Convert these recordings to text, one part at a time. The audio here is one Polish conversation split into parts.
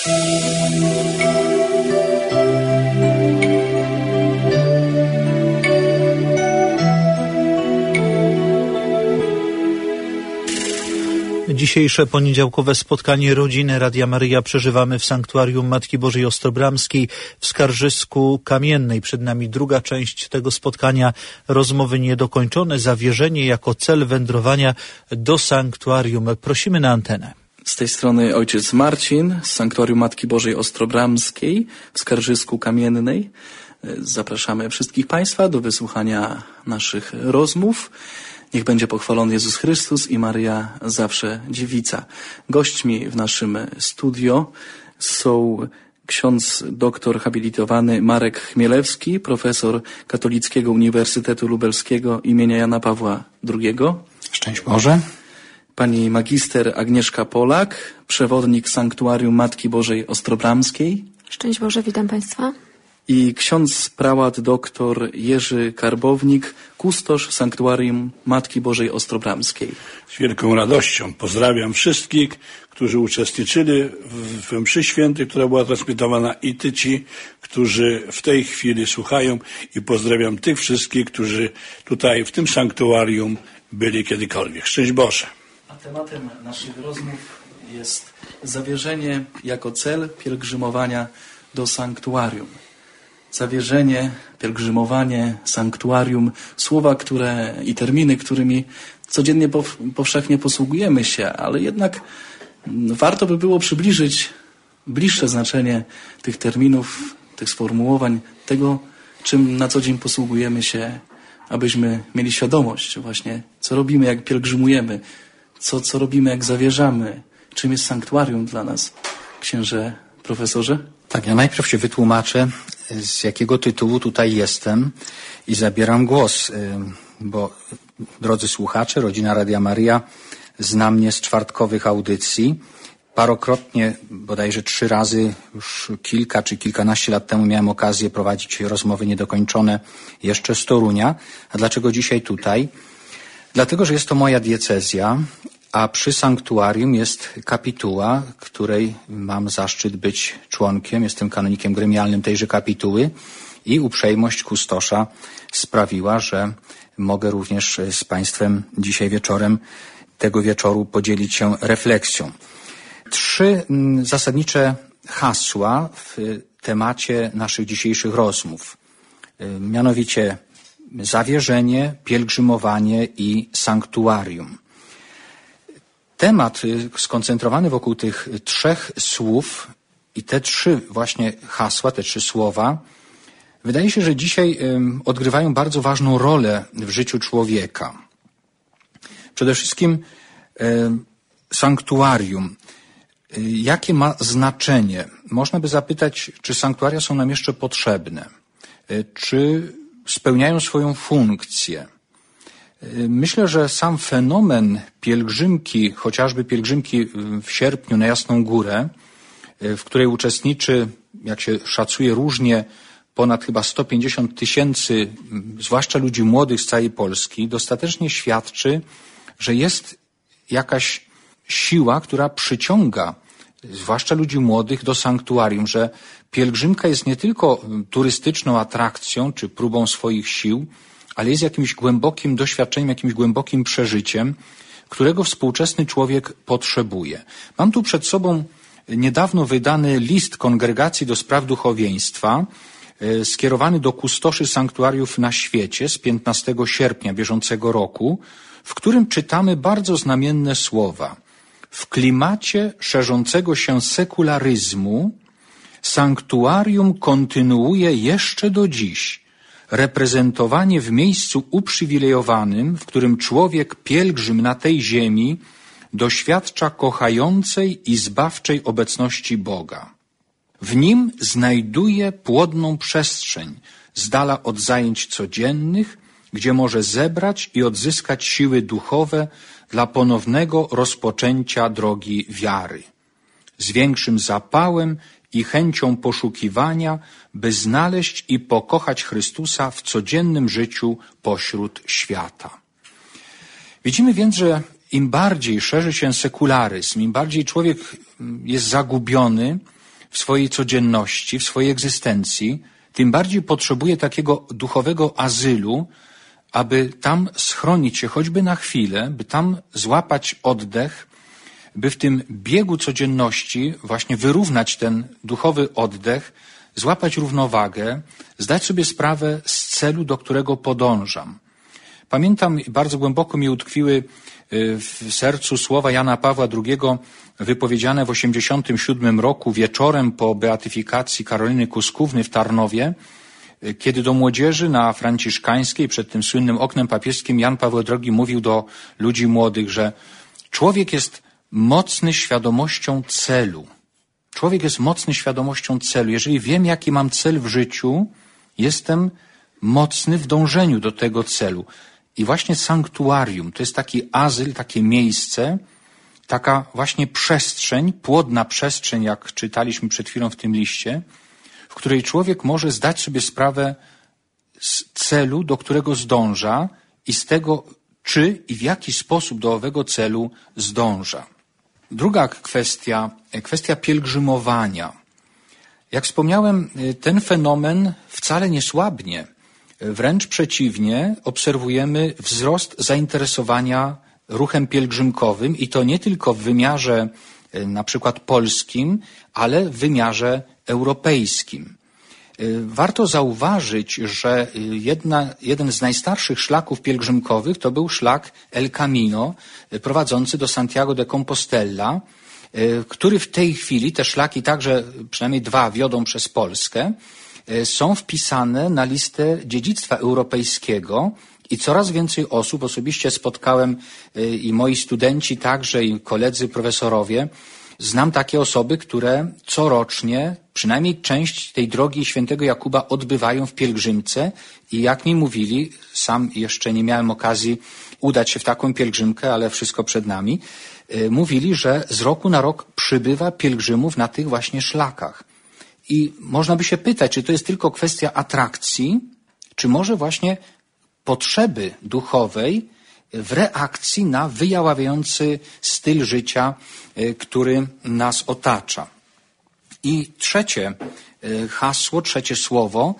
Dzisiejsze poniedziałkowe spotkanie rodziny Radia Maryja przeżywamy w Sanktuarium Matki Bożej Ostrobramskiej w Skarżysku Kamiennej. Przed nami druga część tego spotkania, rozmowy niedokończone, zawierzenie jako cel wędrowania do sanktuarium. Prosimy na antenę. Z tej strony ojciec Marcin z Sanktuarium Matki Bożej Ostrobramskiej w Skarżysku Kamiennej. Zapraszamy wszystkich Państwa do wysłuchania naszych rozmów. Niech będzie pochwalony Jezus Chrystus i Maryja zawsze dziewica. Gośćmi w naszym studio są ksiądz doktor habilitowany Marek Chmielewski, profesor Katolickiego Uniwersytetu Lubelskiego imienia Jana Pawła II. Szczęść Boże. Pani magister Agnieszka Polak, przewodnik Sanktuarium Matki Bożej Ostrobramskiej. Szczęść Boże, witam Państwa. I ksiądz prałat dr Jerzy Karbownik, kustosz Sanktuarium Matki Bożej Ostrobramskiej. Z wielką radością pozdrawiam wszystkich, którzy uczestniczyli w mszy świętej, która była transmitowana, i ci, którzy w tej chwili słuchają, i pozdrawiam tych wszystkich, którzy tutaj w tym sanktuarium byli kiedykolwiek. Szczęść Boże. A tematem naszych rozmów jest zawierzenie jako cel pielgrzymowania do sanktuarium. Zawierzenie, pielgrzymowanie, sanktuarium, słowa, i terminy, którymi codziennie powszechnie posługujemy się, ale jednak warto by było przybliżyć bliższe znaczenie tych terminów, tych sformułowań, tego, czym na co dzień posługujemy się, abyśmy mieli świadomość właśnie, co robimy, jak pielgrzymujemy, co robimy, jak zawierzamy, czym jest sanktuarium dla nas, księże profesorze? Tak, ja najpierw się wytłumaczę, z jakiego tytułu tutaj jestem i zabieram głos, bo drodzy słuchacze, rodzina Radia Maryja zna mnie z czwartkowych audycji. Parokrotnie, bodajże 3 razy, już kilka czy kilkanaście lat temu miałem okazję prowadzić rozmowy niedokończone jeszcze z Torunia. A dlaczego dzisiaj tutaj? Dlatego, że jest to moja diecezja, a przy sanktuarium jest kapituła, której mam zaszczyt być członkiem. Jestem kanonikiem gremialnym tejże kapituły i uprzejmość kustosza sprawiła, że mogę również z Państwem dzisiaj wieczorem, tego wieczoru, podzielić się refleksją. 3 zasadnicze hasła w temacie naszych dzisiejszych rozmów. Mianowicie zawierzenie, pielgrzymowanie i sanktuarium. Temat skoncentrowany wokół tych 3 słów i te 3 właśnie hasła, te 3 słowa, wydaje się, że dzisiaj odgrywają bardzo ważną rolę w życiu człowieka. Przede wszystkim sanktuarium. Jakie ma znaczenie? Można by zapytać, czy sanktuaria są nam jeszcze potrzebne? Czy spełniają swoją funkcję? Myślę, że sam fenomen pielgrzymki, chociażby pielgrzymki w sierpniu na Jasną Górę, w której uczestniczy, jak się szacuje różnie, ponad chyba 150 000, zwłaszcza ludzi młodych z całej Polski, dostatecznie świadczy, że jest jakaś siła, która przyciąga zwłaszcza ludzi młodych do sanktuarium, że pielgrzymka jest nie tylko turystyczną atrakcją czy próbą swoich sił, ale jest jakimś głębokim doświadczeniem, jakimś głębokim przeżyciem, którego współczesny człowiek potrzebuje. Mam tu przed sobą niedawno wydany list Kongregacji do Spraw Duchowieństwa, skierowany do kustoszy sanktuariów na świecie z 15 sierpnia bieżącego roku, w którym czytamy bardzo znamienne słowa. W klimacie szerzącego się sekularyzmu sanktuarium kontynuuje jeszcze do dziś reprezentowanie w miejscu uprzywilejowanym, w którym człowiek pielgrzym na tej ziemi doświadcza kochającej i zbawczej obecności Boga. W nim znajduje płodną przestrzeń, z dala od zajęć codziennych, gdzie może zebrać i odzyskać siły duchowe dla ponownego rozpoczęcia drogi wiary. Z większym zapałem i chęcią poszukiwania, by znaleźć i pokochać Chrystusa w codziennym życiu pośród świata. Widzimy więc, że im bardziej szerzy się sekularyzm, im bardziej człowiek jest zagubiony, w swojej codzienności, w swojej egzystencji, tym bardziej potrzebuje takiego duchowego azylu, aby tam schronić się choćby na chwilę, by tam złapać oddech, by w tym biegu codzienności właśnie wyrównać ten duchowy oddech, złapać równowagę, zdać sobie sprawę z celu, do którego podążam. Pamiętam, bardzo głęboko mi utkwiły w sercu słowa Jana Pawła II wypowiedziane w 1987 roku wieczorem po beatyfikacji Karoliny Kuskówny w Tarnowie, kiedy do młodzieży na Franciszkańskiej przed tym słynnym oknem papieskim Jan Paweł II mówił do ludzi młodych, że człowiek jest mocny świadomością celu. Człowiek jest mocny świadomością celu. Jeżeli wiem, jaki mam cel w życiu, jestem mocny w dążeniu do tego celu. I właśnie sanktuarium to jest taki azyl, takie miejsce, taka właśnie przestrzeń, płodna przestrzeń, jak czytaliśmy przed chwilą w tym liście, w której człowiek może zdać sobie sprawę z celu, do którego zdąża i z tego, czy i w jaki sposób do owego celu zdąża. Druga kwestia pielgrzymowania. Jak wspomniałem, ten fenomen wcale nie słabnie. Wręcz przeciwnie, obserwujemy wzrost zainteresowania ruchem pielgrzymkowym i to nie tylko w wymiarze na przykład polskim, ale w wymiarze europejskim. Warto zauważyć, że jeden z najstarszych szlaków pielgrzymkowych to był szlak El Camino prowadzący do Santiago de Compostela, który w tej chwili, te szlaki także przynajmniej 2 wiodą przez Polskę, są wpisane na listę dziedzictwa europejskiego i coraz więcej osób, osobiście spotkałem i moi studenci także i koledzy profesorowie, znam takie osoby, które corocznie przynajmniej część tej drogi świętego Jakuba odbywają w pielgrzymce i jak mi mówili, sam jeszcze nie miałem okazji udać się w taką pielgrzymkę, ale wszystko przed nami, mówili, że z roku na rok przybywa pielgrzymów na tych właśnie szlakach. I można by się pytać, czy to jest tylko kwestia atrakcji, czy może właśnie potrzeby duchowej w reakcji na wyjaławiający styl życia, który nas otacza. I trzecie hasło, trzecie słowo,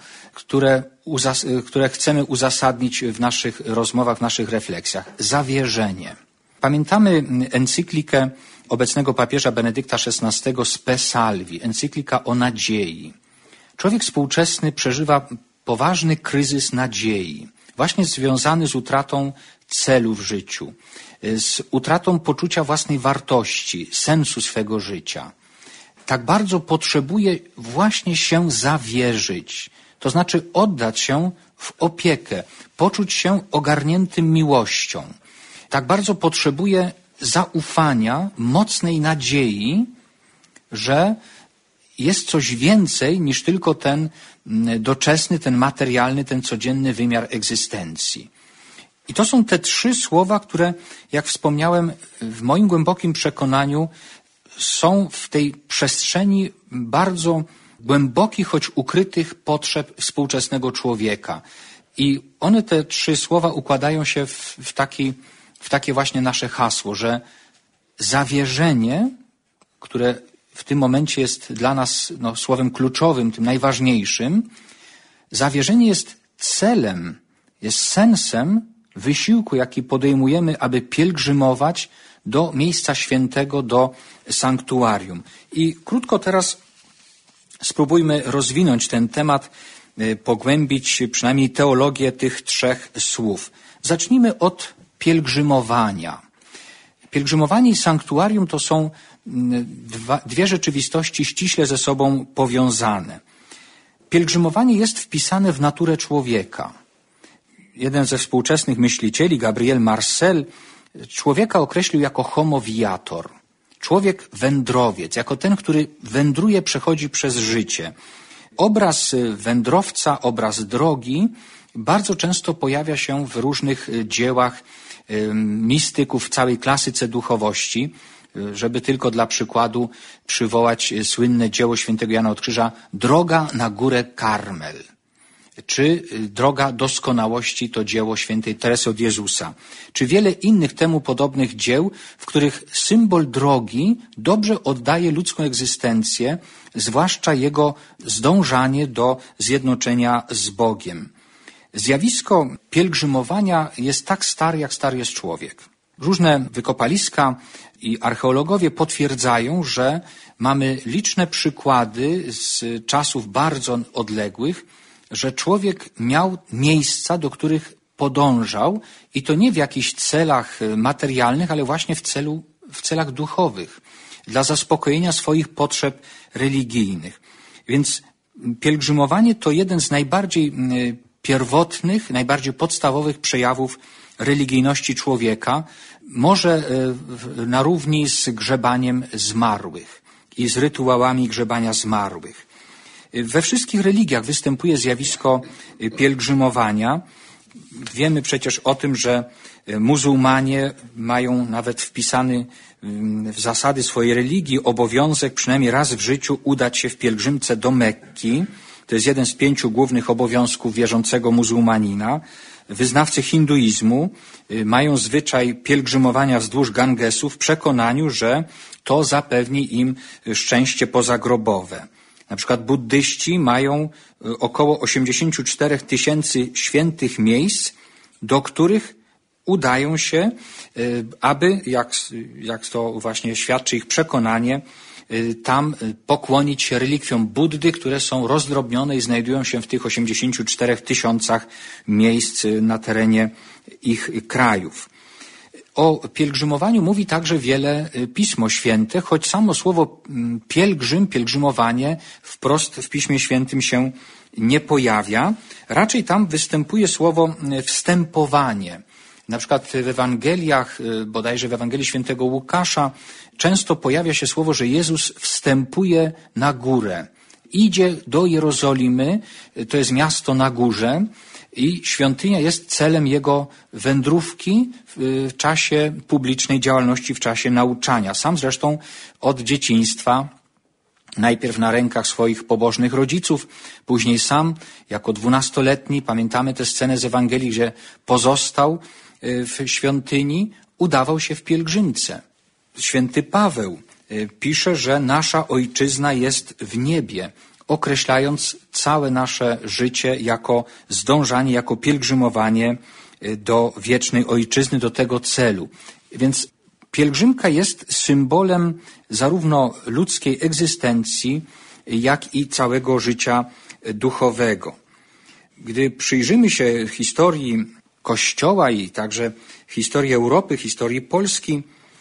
które chcemy uzasadnić w naszych rozmowach, w naszych refleksjach. Zawierzenie. Pamiętamy encyklikę obecnego papieża Benedykta XVI Spe Salvi, encyklika o nadziei. Człowiek współczesny przeżywa poważny kryzys nadziei, właśnie związany z utratą celu w życiu, z utratą poczucia własnej wartości, sensu swego życia. Tak bardzo potrzebuje właśnie się zawierzyć, to znaczy oddać się w opiekę, poczuć się ogarniętym miłością. Tak bardzo potrzebuje zaufania, mocnej nadziei, że jest coś więcej niż tylko ten doczesny, ten materialny, ten codzienny wymiar egzystencji. I to są te 3 słowa, które, jak wspomniałem, w moim głębokim przekonaniu są w tej przestrzeni bardzo głębokich, choć ukrytych potrzeb współczesnego człowieka. I one, te 3 słowa, układają się w takie właśnie nasze hasło, że zawierzenie, które w tym momencie jest dla nas słowem kluczowym, tym najważniejszym, zawierzenie jest celem, jest sensem wysiłku, jaki podejmujemy, aby pielgrzymować do miejsca świętego, do sanktuarium. I krótko teraz spróbujmy rozwinąć ten temat, pogłębić przynajmniej teologię tych 3 słów. Zacznijmy od pielgrzymowania. Pielgrzymowanie i sanktuarium to są 2 rzeczywistości ściśle ze sobą powiązane. Pielgrzymowanie jest wpisane w naturę człowieka. Jeden ze współczesnych myślicieli, Gabriel Marcel, człowieka określił jako homo viator. Człowiek wędrowiec, jako ten, który wędruje, przechodzi przez życie. Obraz wędrowca, obraz drogi bardzo często pojawia się w różnych dziełach mistyków w całej klasyce duchowości, żeby tylko dla przykładu przywołać słynne dzieło świętego Jana od Krzyża Droga na górę Karmel. czy Droga doskonałości to dzieło świętej Teresy od Jezusa, czy wiele innych temu podobnych dzieł, w których symbol drogi dobrze oddaje ludzką egzystencję, zwłaszcza jego zdążanie do zjednoczenia z Bogiem. Zjawisko pielgrzymowania jest tak stare, jak stary jest człowiek. Różne wykopaliska i archeologowie potwierdzają, że mamy liczne przykłady z czasów bardzo odległych, że człowiek miał miejsca, do których podążał i to nie w jakichś celach materialnych, ale właśnie w celach duchowych, dla zaspokojenia swoich potrzeb religijnych. Więc pielgrzymowanie to jeden z najbardziej pierwotnych, najbardziej podstawowych przejawów religijności człowieka, może na równi z grzebaniem zmarłych i z rytuałami grzebania zmarłych. We wszystkich religiach występuje zjawisko pielgrzymowania. Wiemy przecież o tym, że muzułmanie mają nawet wpisany w zasady swojej religii obowiązek przynajmniej raz w życiu udać się w pielgrzymce do Mekki. To jest jeden z 5 głównych obowiązków wierzącego muzułmanina. Wyznawcy hinduizmu mają zwyczaj pielgrzymowania wzdłuż Gangesu w przekonaniu, że to zapewni im szczęście pozagrobowe. Na przykład buddyści mają około 84 000 świętych miejsc, do których udają się, aby, jak to właśnie świadczy ich przekonanie, tam pokłonić się relikwiom Buddy, które są rozdrobnione i znajdują się w tych 84 000 miejsc na terenie ich krajów. O pielgrzymowaniu mówi także wiele Pismo Święte, choć samo słowo pielgrzym, pielgrzymowanie wprost w Piśmie Świętym się nie pojawia. Raczej tam występuje słowo wstępowanie. Na przykład w Ewangeliach, bodajże w Ewangelii Świętego Łukasza, często pojawia się słowo, że Jezus wstępuje na górę. Idzie do Jerozolimy, to jest miasto na górze, i świątynia jest celem jego wędrówki w czasie publicznej działalności, w czasie nauczania. Sam zresztą od dzieciństwa, najpierw na rękach swoich pobożnych rodziców, później sam jako 12-letni, pamiętamy tę scenę z Ewangelii, gdzie pozostał w świątyni, udawał się w pielgrzymce. Święty Paweł pisze, że nasza ojczyzna jest w niebie, określając całe nasze życie jako zdążanie, jako pielgrzymowanie do wiecznej ojczyzny, do tego celu. Więc pielgrzymka jest symbolem zarówno ludzkiej egzystencji, jak i całego życia duchowego. Gdy przyjrzymy się historii Kościoła i także historii Europy, historii Polski,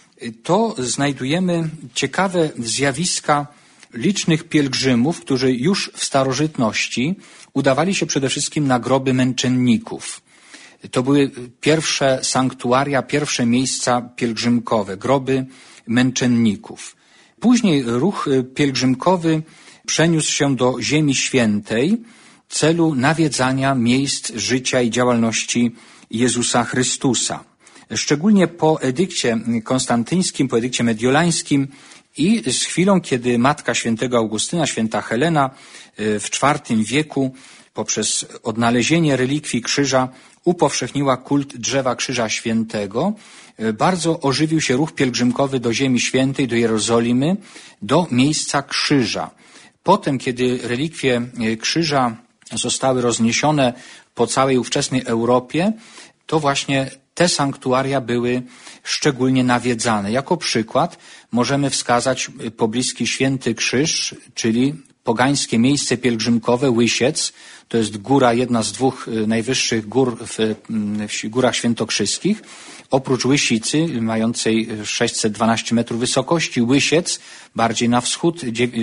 to znajdujemy ciekawe zjawiska licznych pielgrzymów, którzy już w starożytności udawali się przede wszystkim na groby męczenników. To były pierwsze sanktuaria, pierwsze miejsca pielgrzymkowe, groby męczenników. Później ruch pielgrzymkowy przeniósł się do Ziemi Świętej w celu nawiedzania miejsc życia i działalności Jezusa Chrystusa. Szczególnie po edykcie konstantyńskim, po edykcie mediolańskim i z chwilą, kiedy matka świętego Augustyna, święta Helena w IV wieku poprzez odnalezienie relikwii krzyża upowszechniła kult drzewa Krzyża Świętego, bardzo ożywił się ruch pielgrzymkowy do Ziemi Świętej, do Jerozolimy, do miejsca krzyża. Potem, kiedy relikwie krzyża zostały rozniesione po całej ówczesnej Europie, to właśnie te sanktuaria były szczególnie nawiedzane. Jako przykład możemy wskazać pobliski Święty Krzyż, czyli pogańskie miejsce pielgrzymkowe Łysiec. To jest góra, jedna z 2 najwyższych gór w Górach Świętokrzyskich. Oprócz Łysicy, mającej 612 metrów wysokości, Łysiec, bardziej na wschód,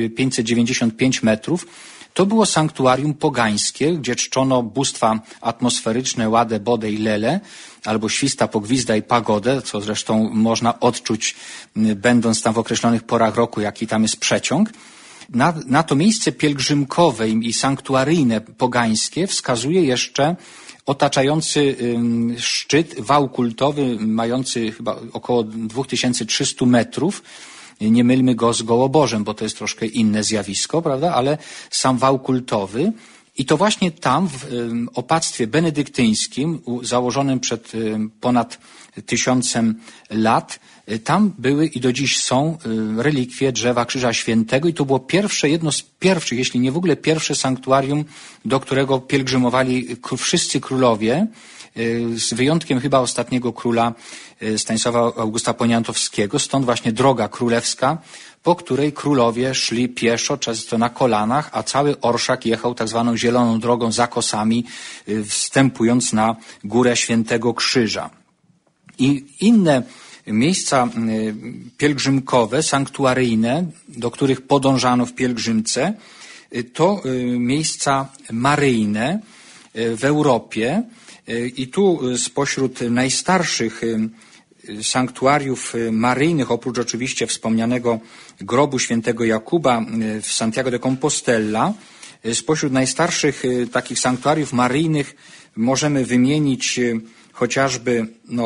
595 metrów. To było sanktuarium pogańskie, gdzie czczono bóstwa atmosferyczne Ładę, Bodę i Lele, albo Śwista, Pogwizda i Pagodę, co zresztą można odczuć, będąc tam w określonych porach roku, jaki tam jest przeciąg. Na to miejsce pielgrzymkowe i sanktuaryjne pogańskie wskazuje jeszcze otaczający szczyt wał kultowy, mający chyba około 2300 metrów. Nie mylmy go z Gołoborzem, bo to jest troszkę inne zjawisko, prawda? Ale sam wał kultowy I to właśnie tam, w opactwie benedyktyńskim, założonym przed ponad 1000 lat, tam były i do dziś są relikwie drzewa Krzyża Świętego i to było jedno z pierwszych, jeśli nie w ogóle pierwsze sanktuarium, do którego pielgrzymowali wszyscy królowie, z wyjątkiem chyba ostatniego króla Stanisława Augusta Poniatowskiego, stąd właśnie droga królewska, po której królowie szli pieszo, często na kolanach, a cały orszak jechał tak zwaną zieloną drogą za kosami, wstępując na górę Świętego Krzyża. I inne miejsca pielgrzymkowe, sanktuaryjne, do których podążano w pielgrzymce, to miejsca maryjne w Europie. I tu spośród najstarszych sanktuariów maryjnych, oprócz oczywiście wspomnianego grobu świętego Jakuba w Santiago de Compostela, spośród najstarszych takich sanktuariów maryjnych możemy wymienić chociażby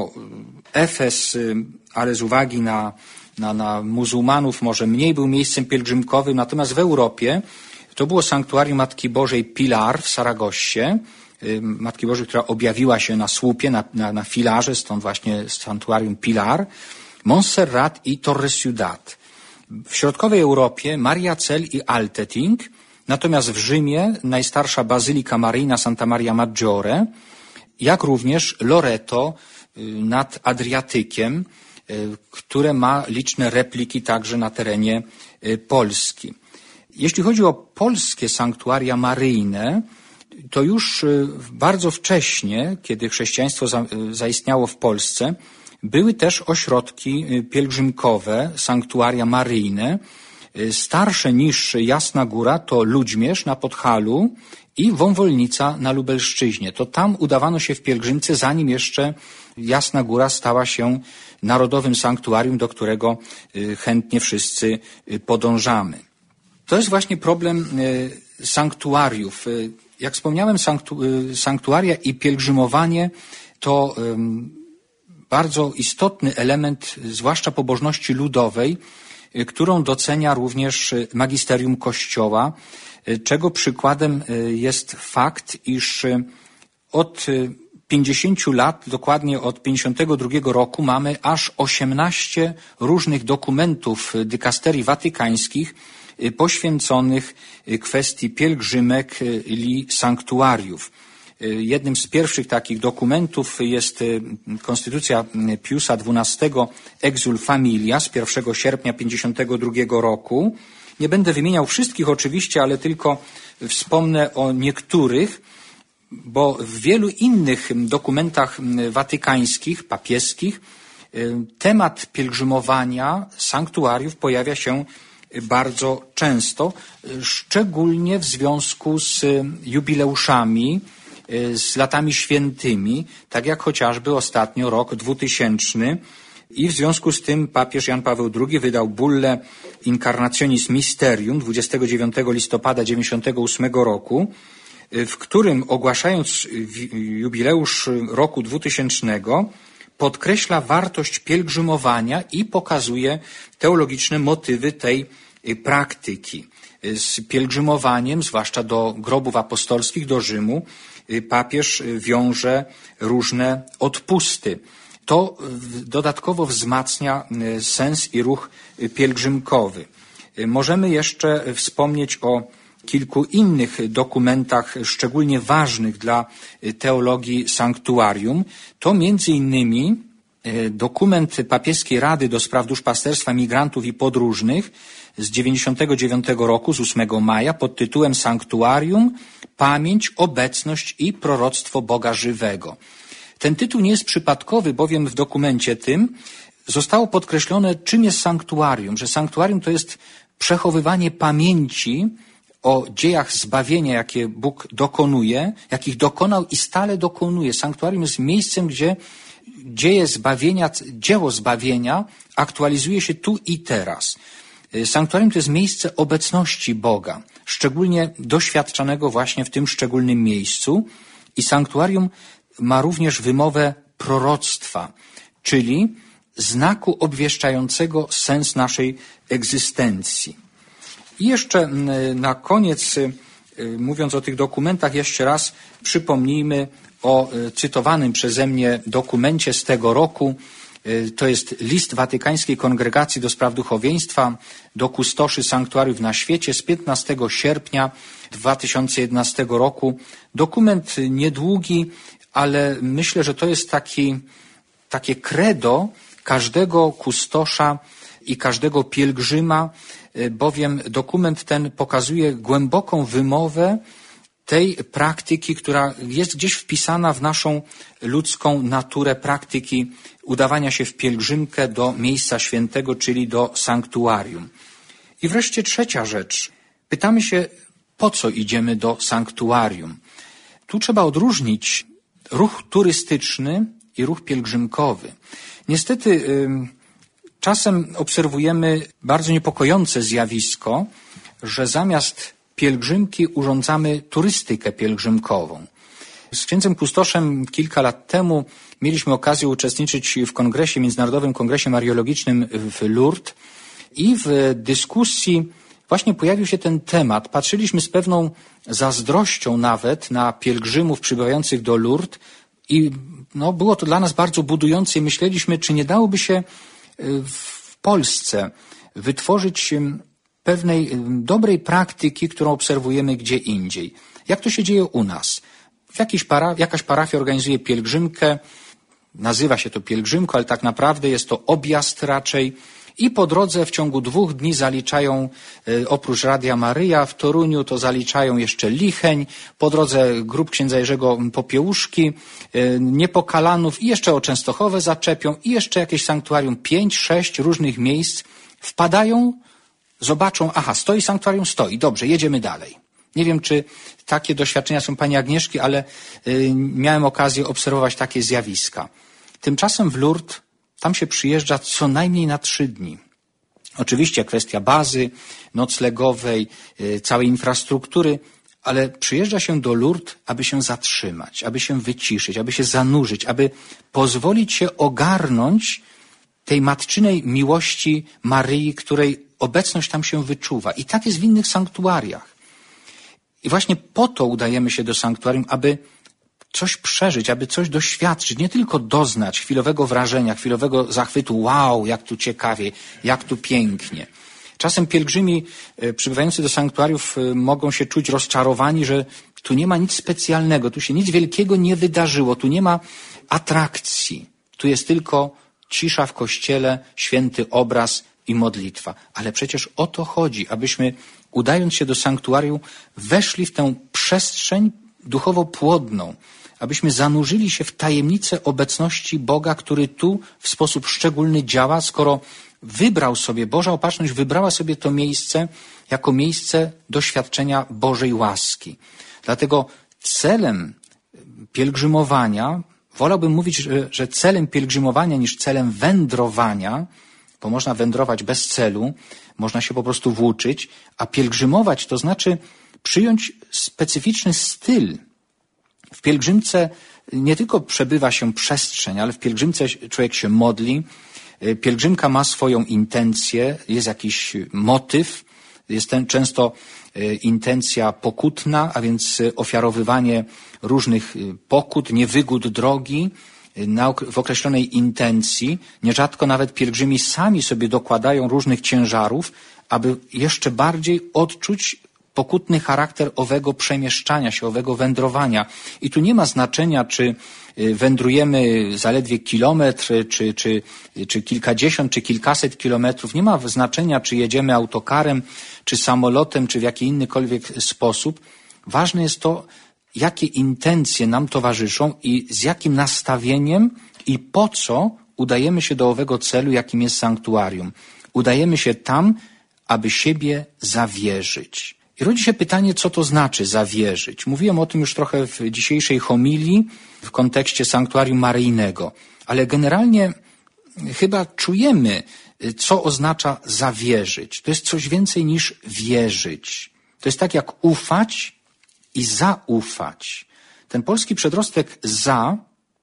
Efes, ale z uwagi na muzułmanów może mniej był miejscem pielgrzymkowym, natomiast w Europie to było sanktuarium Matki Bożej Pilar w Saragossie, Matki Bożej, która objawiła się na słupie, na filarze, stąd właśnie sanktuarium Pilar, Montserrat i Torres Ciudad. W środkowej Europie Maria Cel i Alteting, natomiast w Rzymie najstarsza bazylika maryjna Santa Maria Maggiore, jak również Loreto nad Adriatykiem, które ma liczne repliki także na terenie Polski. Jeśli chodzi o polskie sanktuaria maryjne, to już bardzo wcześnie, kiedy chrześcijaństwo zaistniało w Polsce, były też ośrodki pielgrzymkowe, sanktuaria maryjne. Starsze niż Jasna Góra to Ludźmierz na Podhalu i Wąwolnica na Lubelszczyźnie. To tam udawano się w pielgrzymce, zanim jeszcze Jasna Góra stała się narodowym sanktuarium, do którego chętnie wszyscy podążamy. To jest właśnie problem sanktuariów. Jak wspomniałem, sanktuaria i pielgrzymowanie to bardzo istotny element, zwłaszcza pobożności ludowej, którą docenia również magisterium Kościoła, czego przykładem jest fakt, iż od 50 lat, dokładnie od 52 roku, mamy aż 18 różnych dokumentów dykasterii watykańskich poświęconych kwestii pielgrzymek i sanktuariów. Jednym z pierwszych takich dokumentów jest konstytucja Piusa XII Exul Familia z 1 sierpnia 52 roku. Nie będę wymieniał wszystkich oczywiście, ale tylko wspomnę o niektórych, bo w wielu innych dokumentach watykańskich, papieskich, temat pielgrzymowania, sanktuariów pojawia się bardzo często, szczególnie w związku z jubileuszami, z latami świętymi, tak jak chociażby ostatnio rok 2000 i w związku z tym papież Jan Paweł II wydał bullę Incarnationis Mysterium 29 listopada 1998 roku, w którym ogłaszając jubileusz roku 2000 podkreśla wartość pielgrzymowania i pokazuje teologiczne motywy tej praktyki. Z pielgrzymowaniem, zwłaszcza do grobów apostolskich, do Rzymu, papież wiąże różne odpusty. To dodatkowo wzmacnia sens i ruch pielgrzymkowy. Możemy jeszcze wspomnieć o kilku innych dokumentach szczególnie ważnych dla teologii sanktuarium. To między innymi dokument Papieskiej Rady do Spraw Duszpasterstwa, Migrantów i Podróżnych z 99 roku, z 8 maja, pod tytułem Sanktuarium, Pamięć, Obecność i Proroctwo Boga Żywego. Ten tytuł nie jest przypadkowy, bowiem w dokumencie tym zostało podkreślone, czym jest sanktuarium, że sanktuarium to jest przechowywanie pamięci o dziejach zbawienia, jakie Bóg dokonuje, jakich dokonał i stale dokonuje. Sanktuarium jest miejscem, gdzie dzieło zbawienia aktualizuje się tu i teraz. Sanktuarium to jest miejsce obecności Boga, szczególnie doświadczanego właśnie w tym szczególnym miejscu. I sanktuarium ma również wymowę proroctwa, czyli znaku obwieszczającego sens naszej egzystencji. I jeszcze na koniec mówiąc o tych dokumentach, jeszcze raz przypomnijmy o cytowanym przeze mnie dokumencie z tego roku. To jest list Watykańskiej Kongregacji do Spraw Duchowieństwa do kustoszy sanktuariów na świecie z 15 sierpnia 2011 roku. Dokument niedługi, ale myślę, że to jest takie credo każdego kustosza i każdego pielgrzyma, bowiem dokument ten pokazuje głęboką wymowę tej praktyki, która jest gdzieś wpisana w naszą ludzką naturę praktyki udawania się w pielgrzymkę do miejsca świętego, czyli do sanktuarium. I wreszcie trzecia rzecz. Pytamy się, po co idziemy do sanktuarium? Tu trzeba odróżnić ruch turystyczny i ruch pielgrzymkowy. Niestety czasem obserwujemy bardzo niepokojące zjawisko, że zamiast pielgrzymki urządzamy turystykę pielgrzymkową. Z księdzem kustoszem kilka lat temu mieliśmy okazję uczestniczyć w kongresie, Międzynarodowym Kongresie Mariologicznym w Lourdes i w dyskusji właśnie pojawił się ten temat. Patrzyliśmy z pewną zazdrością nawet na pielgrzymów przybywających do Lourdes i było to dla nas bardzo budujące i myśleliśmy, czy nie dałoby się w Polsce wytworzyć pewnej dobrej praktyki, którą obserwujemy gdzie indziej. Jak to się dzieje u nas? Jakaś parafia organizuje pielgrzymkę, nazywa się to pielgrzymką, ale tak naprawdę jest to objazd raczej i po drodze w ciągu 2 dni zaliczają, oprócz Radia Maryja w Toruniu, to zaliczają jeszcze Licheń, po drodze grup księdza Jerzego Popiełuszki, Niepokalanów i jeszcze o Częstochowę zaczepią i jeszcze jakieś sanktuarium, 5-6 różnych miejsc, wpadają, zobaczą, stoi sanktuarium, stoi, dobrze, jedziemy dalej. Nie wiem, czy takie doświadczenia są pani Agnieszki, ale miałem okazję obserwować takie zjawiska. Tymczasem w Lourdes tam się przyjeżdża co najmniej na 3 dni. Oczywiście kwestia bazy noclegowej, całej infrastruktury, ale przyjeżdża się do Lourdes, aby się zatrzymać, aby się wyciszyć, aby się zanurzyć, aby pozwolić się ogarnąć tej matczynej miłości Maryi, której obecność tam się wyczuwa. I tak jest w innych sanktuariach. I właśnie po to udajemy się do sanktuarium, aby coś przeżyć, aby coś doświadczyć, nie tylko doznać chwilowego wrażenia, chwilowego zachwytu, wow, jak tu ciekawie, jak tu pięknie. Czasem pielgrzymi przybywający do sanktuariów mogą się czuć rozczarowani, że tu nie ma nic specjalnego, tu się nic wielkiego nie wydarzyło, tu nie ma atrakcji, tu jest tylko cisza w kościele, święty obraz i modlitwa. Ale przecież o to chodzi, abyśmy udając się do sanktuarium weszli w tę przestrzeń duchowo płodną, abyśmy zanurzyli się w tajemnicę obecności Boga, który tu w sposób szczególny działa, skoro wybrał sobie, Boża Opatrzność wybrała sobie to miejsce jako miejsce doświadczenia Bożej łaski. Dlatego celem pielgrzymowania, wolałbym mówić, że celem pielgrzymowania niż celem wędrowania, bo można wędrować bez celu, można się po prostu włóczyć, a pielgrzymować to znaczy przyjąć specyficzny styl. W pielgrzymce nie tylko przebywa się przestrzeń, ale w pielgrzymce człowiek się modli. Pielgrzymka ma swoją intencję, jest jakiś motyw, jest często intencja pokutna, a więc ofiarowywanie różnych pokut, niewygód drogi w określonej intencji. Nierzadko nawet pielgrzymi sami sobie dokładają różnych ciężarów, aby jeszcze bardziej odczuć pokutny charakter owego przemieszczania się, owego wędrowania. I tu nie ma znaczenia, czy wędrujemy zaledwie kilometr, czy kilkadziesiąt, czy kilkaset kilometrów. Nie ma znaczenia, czy jedziemy autokarem, czy samolotem, czy w jaki innykolwiek sposób. Ważne jest to, jakie intencje nam towarzyszą i z jakim nastawieniem i po co udajemy się do owego celu, jakim jest sanktuarium. Udajemy się tam, aby siebie zawierzyć. I rodzi się pytanie, co to znaczy zawierzyć. Mówiłem o tym już trochę w dzisiejszej homilii w kontekście sanktuarium maryjnego, ale generalnie chyba czujemy, co oznacza zawierzyć. To jest coś więcej niż wierzyć. To jest tak jak ufać i zaufać. Ten polski przedrostek za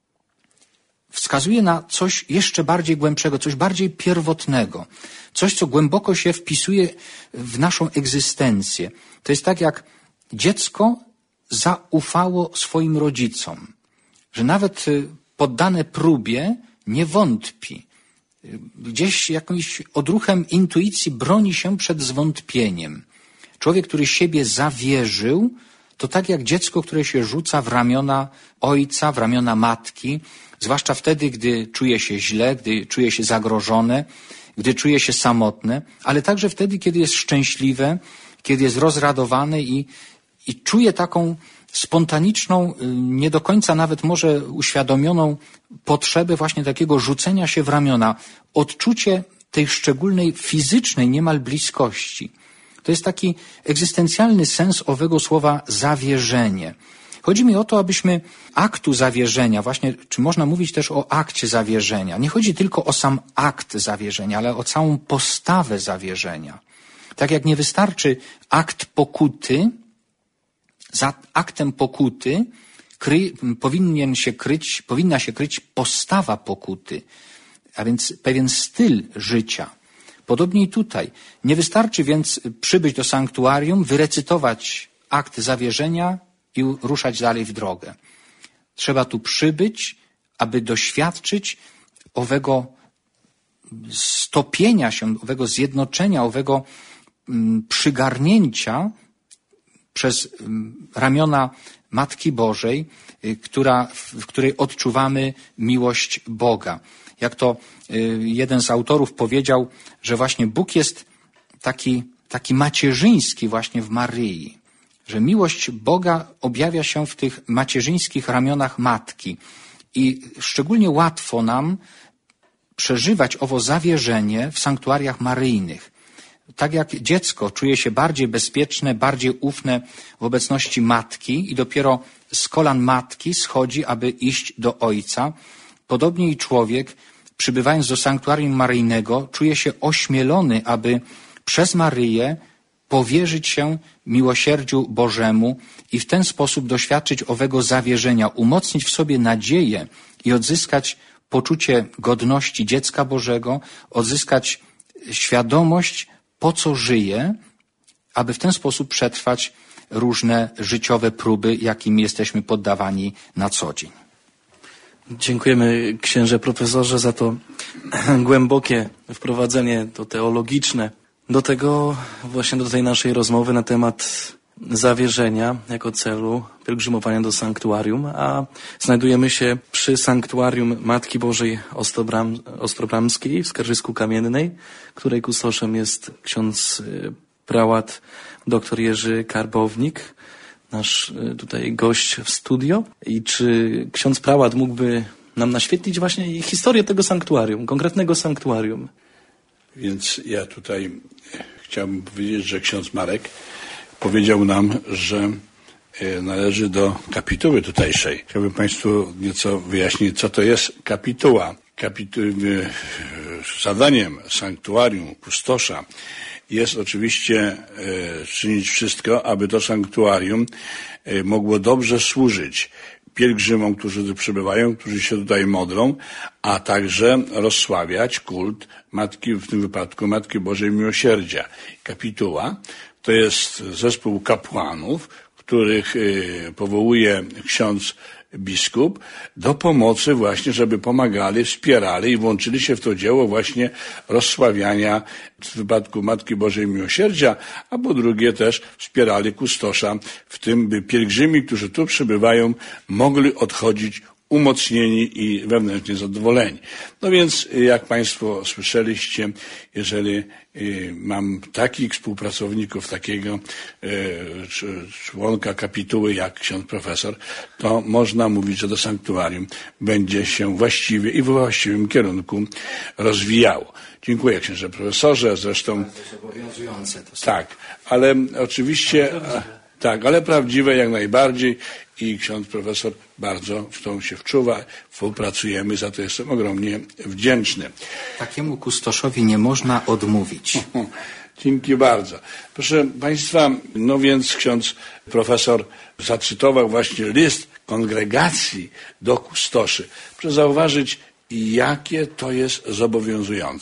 wskazuje na coś jeszcze bardziej głębszego, coś bardziej pierwotnego. Coś, co głęboko się wpisuje w naszą egzystencję. To jest tak jak dziecko zaufało swoim rodzicom, że nawet poddane próbie nie wątpi. Gdzieś jakimś odruchem intuicji broni się przed zwątpieniem. Człowiek, który siebie zawierzył, to tak jak dziecko, które się rzuca w ramiona ojca, w ramiona matki, zwłaszcza wtedy, gdy czuje się źle, gdy czuje się zagrożone, gdy czuje się samotne, ale także wtedy, kiedy jest szczęśliwe, kiedy jest rozradowane i czuje taką spontaniczną, nie do końca nawet może uświadomioną potrzebę właśnie takiego rzucenia się w ramiona, odczucie tej szczególnej fizycznej niemal bliskości. To jest taki egzystencjalny sens owego słowa zawierzenie. Chodzi mi o to, abyśmy aktu zawierzenia, właśnie, czy można mówić też o akcie zawierzenia. Nie chodzi tylko o sam akt zawierzenia, ale o całą postawę zawierzenia. Tak jak nie wystarczy akt pokuty, za aktem pokuty powinna się kryć postawa pokuty, a więc pewien styl życia. Podobnie i tutaj. Nie wystarczy więc przybyć do sanktuarium, wyrecytować akt zawierzenia i ruszać dalej w drogę. Trzeba tu przybyć, aby doświadczyć owego stopienia się, owego zjednoczenia, owego przygarnięcia przez ramiona Matki Bożej, w której odczuwamy miłość Boga. Jak to jeden z autorów powiedział, że właśnie Bóg jest taki macierzyński właśnie w Maryi, że miłość Boga objawia się w tych macierzyńskich ramionach Matki i szczególnie łatwo nam przeżywać owo zawierzenie w sanktuariach maryjnych. Tak jak dziecko czuje się bardziej bezpieczne, bardziej ufne w obecności matki i dopiero z kolan matki schodzi, aby iść do ojca, podobnie i człowiek, przybywając do sanktuarium maryjnego, czuje się ośmielony, aby przez Maryję powierzyć się miłosierdziu Bożemu i w ten sposób doświadczyć owego zawierzenia, umocnić w sobie nadzieję i odzyskać poczucie godności dziecka Bożego, odzyskać świadomość, po co żyje, aby w ten sposób przetrwać różne życiowe próby, jakim jesteśmy poddawani na co dzień. Dziękujemy, księże profesorze, za to głębokie wprowadzenie, to teologiczne, do tej naszej rozmowy na temat zawierzenia jako celu pielgrzymowania do sanktuarium, a znajdujemy się przy sanktuarium Matki Bożej Ostrobramskiej w Skarżysku Kamiennej, której kustoszem jest ksiądz prałat dr Jerzy Karbownik, nasz tutaj gość w studio. I czy ksiądz prałat mógłby nam naświetlić właśnie historię tego sanktuarium, konkretnego sanktuarium? Więc ja tutaj chciałbym powiedzieć, że ksiądz Marek powiedział nam, że należy do kapituły tutejszej. Chciałbym Państwu nieco wyjaśnić, co to jest kapituła. Zadaniem sanktuarium, kustosza jest oczywiście czynić wszystko, aby to sanktuarium mogło dobrze służyć pielgrzymom, którzy tu przybywają, którzy się tutaj modlą, a także rozsławiać kult Matki, w tym wypadku Matki Bożej Miłosierdzia. Kapituła to jest zespół kapłanów, których powołuje ksiądz biskup do pomocy właśnie, żeby pomagali, wspierali i włączyli się w to dzieło właśnie rozsławiania w wypadku Matki Bożej Miłosierdzia, a po drugie też wspierali kustosza w tym, by pielgrzymi, którzy tu przybywają, mogli odchodzić umocnieni i wewnętrznie zadowoleni. No więc, jak Państwo słyszeliście, jeżeli mam takich współpracowników, takiego członka kapituły jak ksiądz profesor, to można mówić, że to sanktuarium będzie się właściwie i w właściwym kierunku rozwijało. Dziękuję, księże profesorze, zresztą... Bardzo zobowiązujące to są. Tak, ale oczywiście... Tak, ale prawdziwe jak najbardziej i ksiądz profesor bardzo w to się wczuwa, współpracujemy, za to jestem ogromnie wdzięczny. Takiemu kustoszowi nie można odmówić. Dzięki bardzo. Proszę Państwa, no więc ksiądz profesor zacytował właśnie list kongregacji do kustoszy. Proszę zauważyć, jakie to jest zobowiązujące.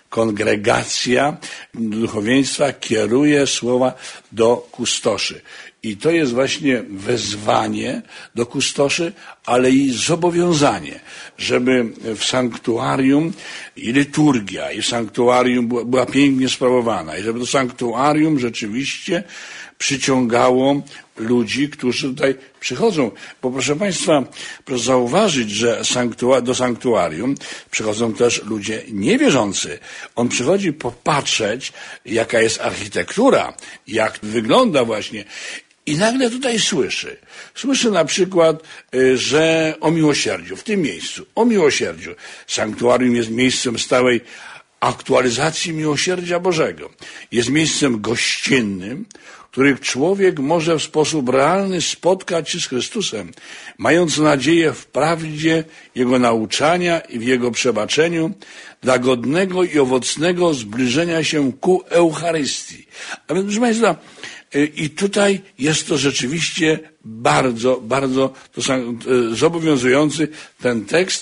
kongregacja duchowieństwa kieruje słowa do kustoszy. I to jest właśnie wezwanie do kustoszy, ale i zobowiązanie, żeby w sanktuarium i liturgia, i w sanktuarium była pięknie sprawowana, i żeby to sanktuarium rzeczywiście przyciągało ludzi, którzy tutaj przychodzą. Bo proszę Państwa, proszę zauważyć, że do sanktuarium przychodzą też ludzie niewierzący. On przychodzi popatrzeć, jaka jest architektura, jak wygląda właśnie. I nagle tutaj słyszy na przykład, że o miłosierdziu, w tym miejscu, o miłosierdziu. Sanktuarium jest miejscem stałej aktualizacji miłosierdzia Bożego. Jest miejscem gościnnym, w którym człowiek może w sposób realny spotkać się z Chrystusem, mając nadzieję w prawdzie Jego nauczania i w Jego przebaczeniu dla godnego i owocnego zbliżenia się ku Eucharystii. A więc, proszę Państwa, i tutaj jest to rzeczywiście bardzo, bardzo zobowiązujący ten tekst,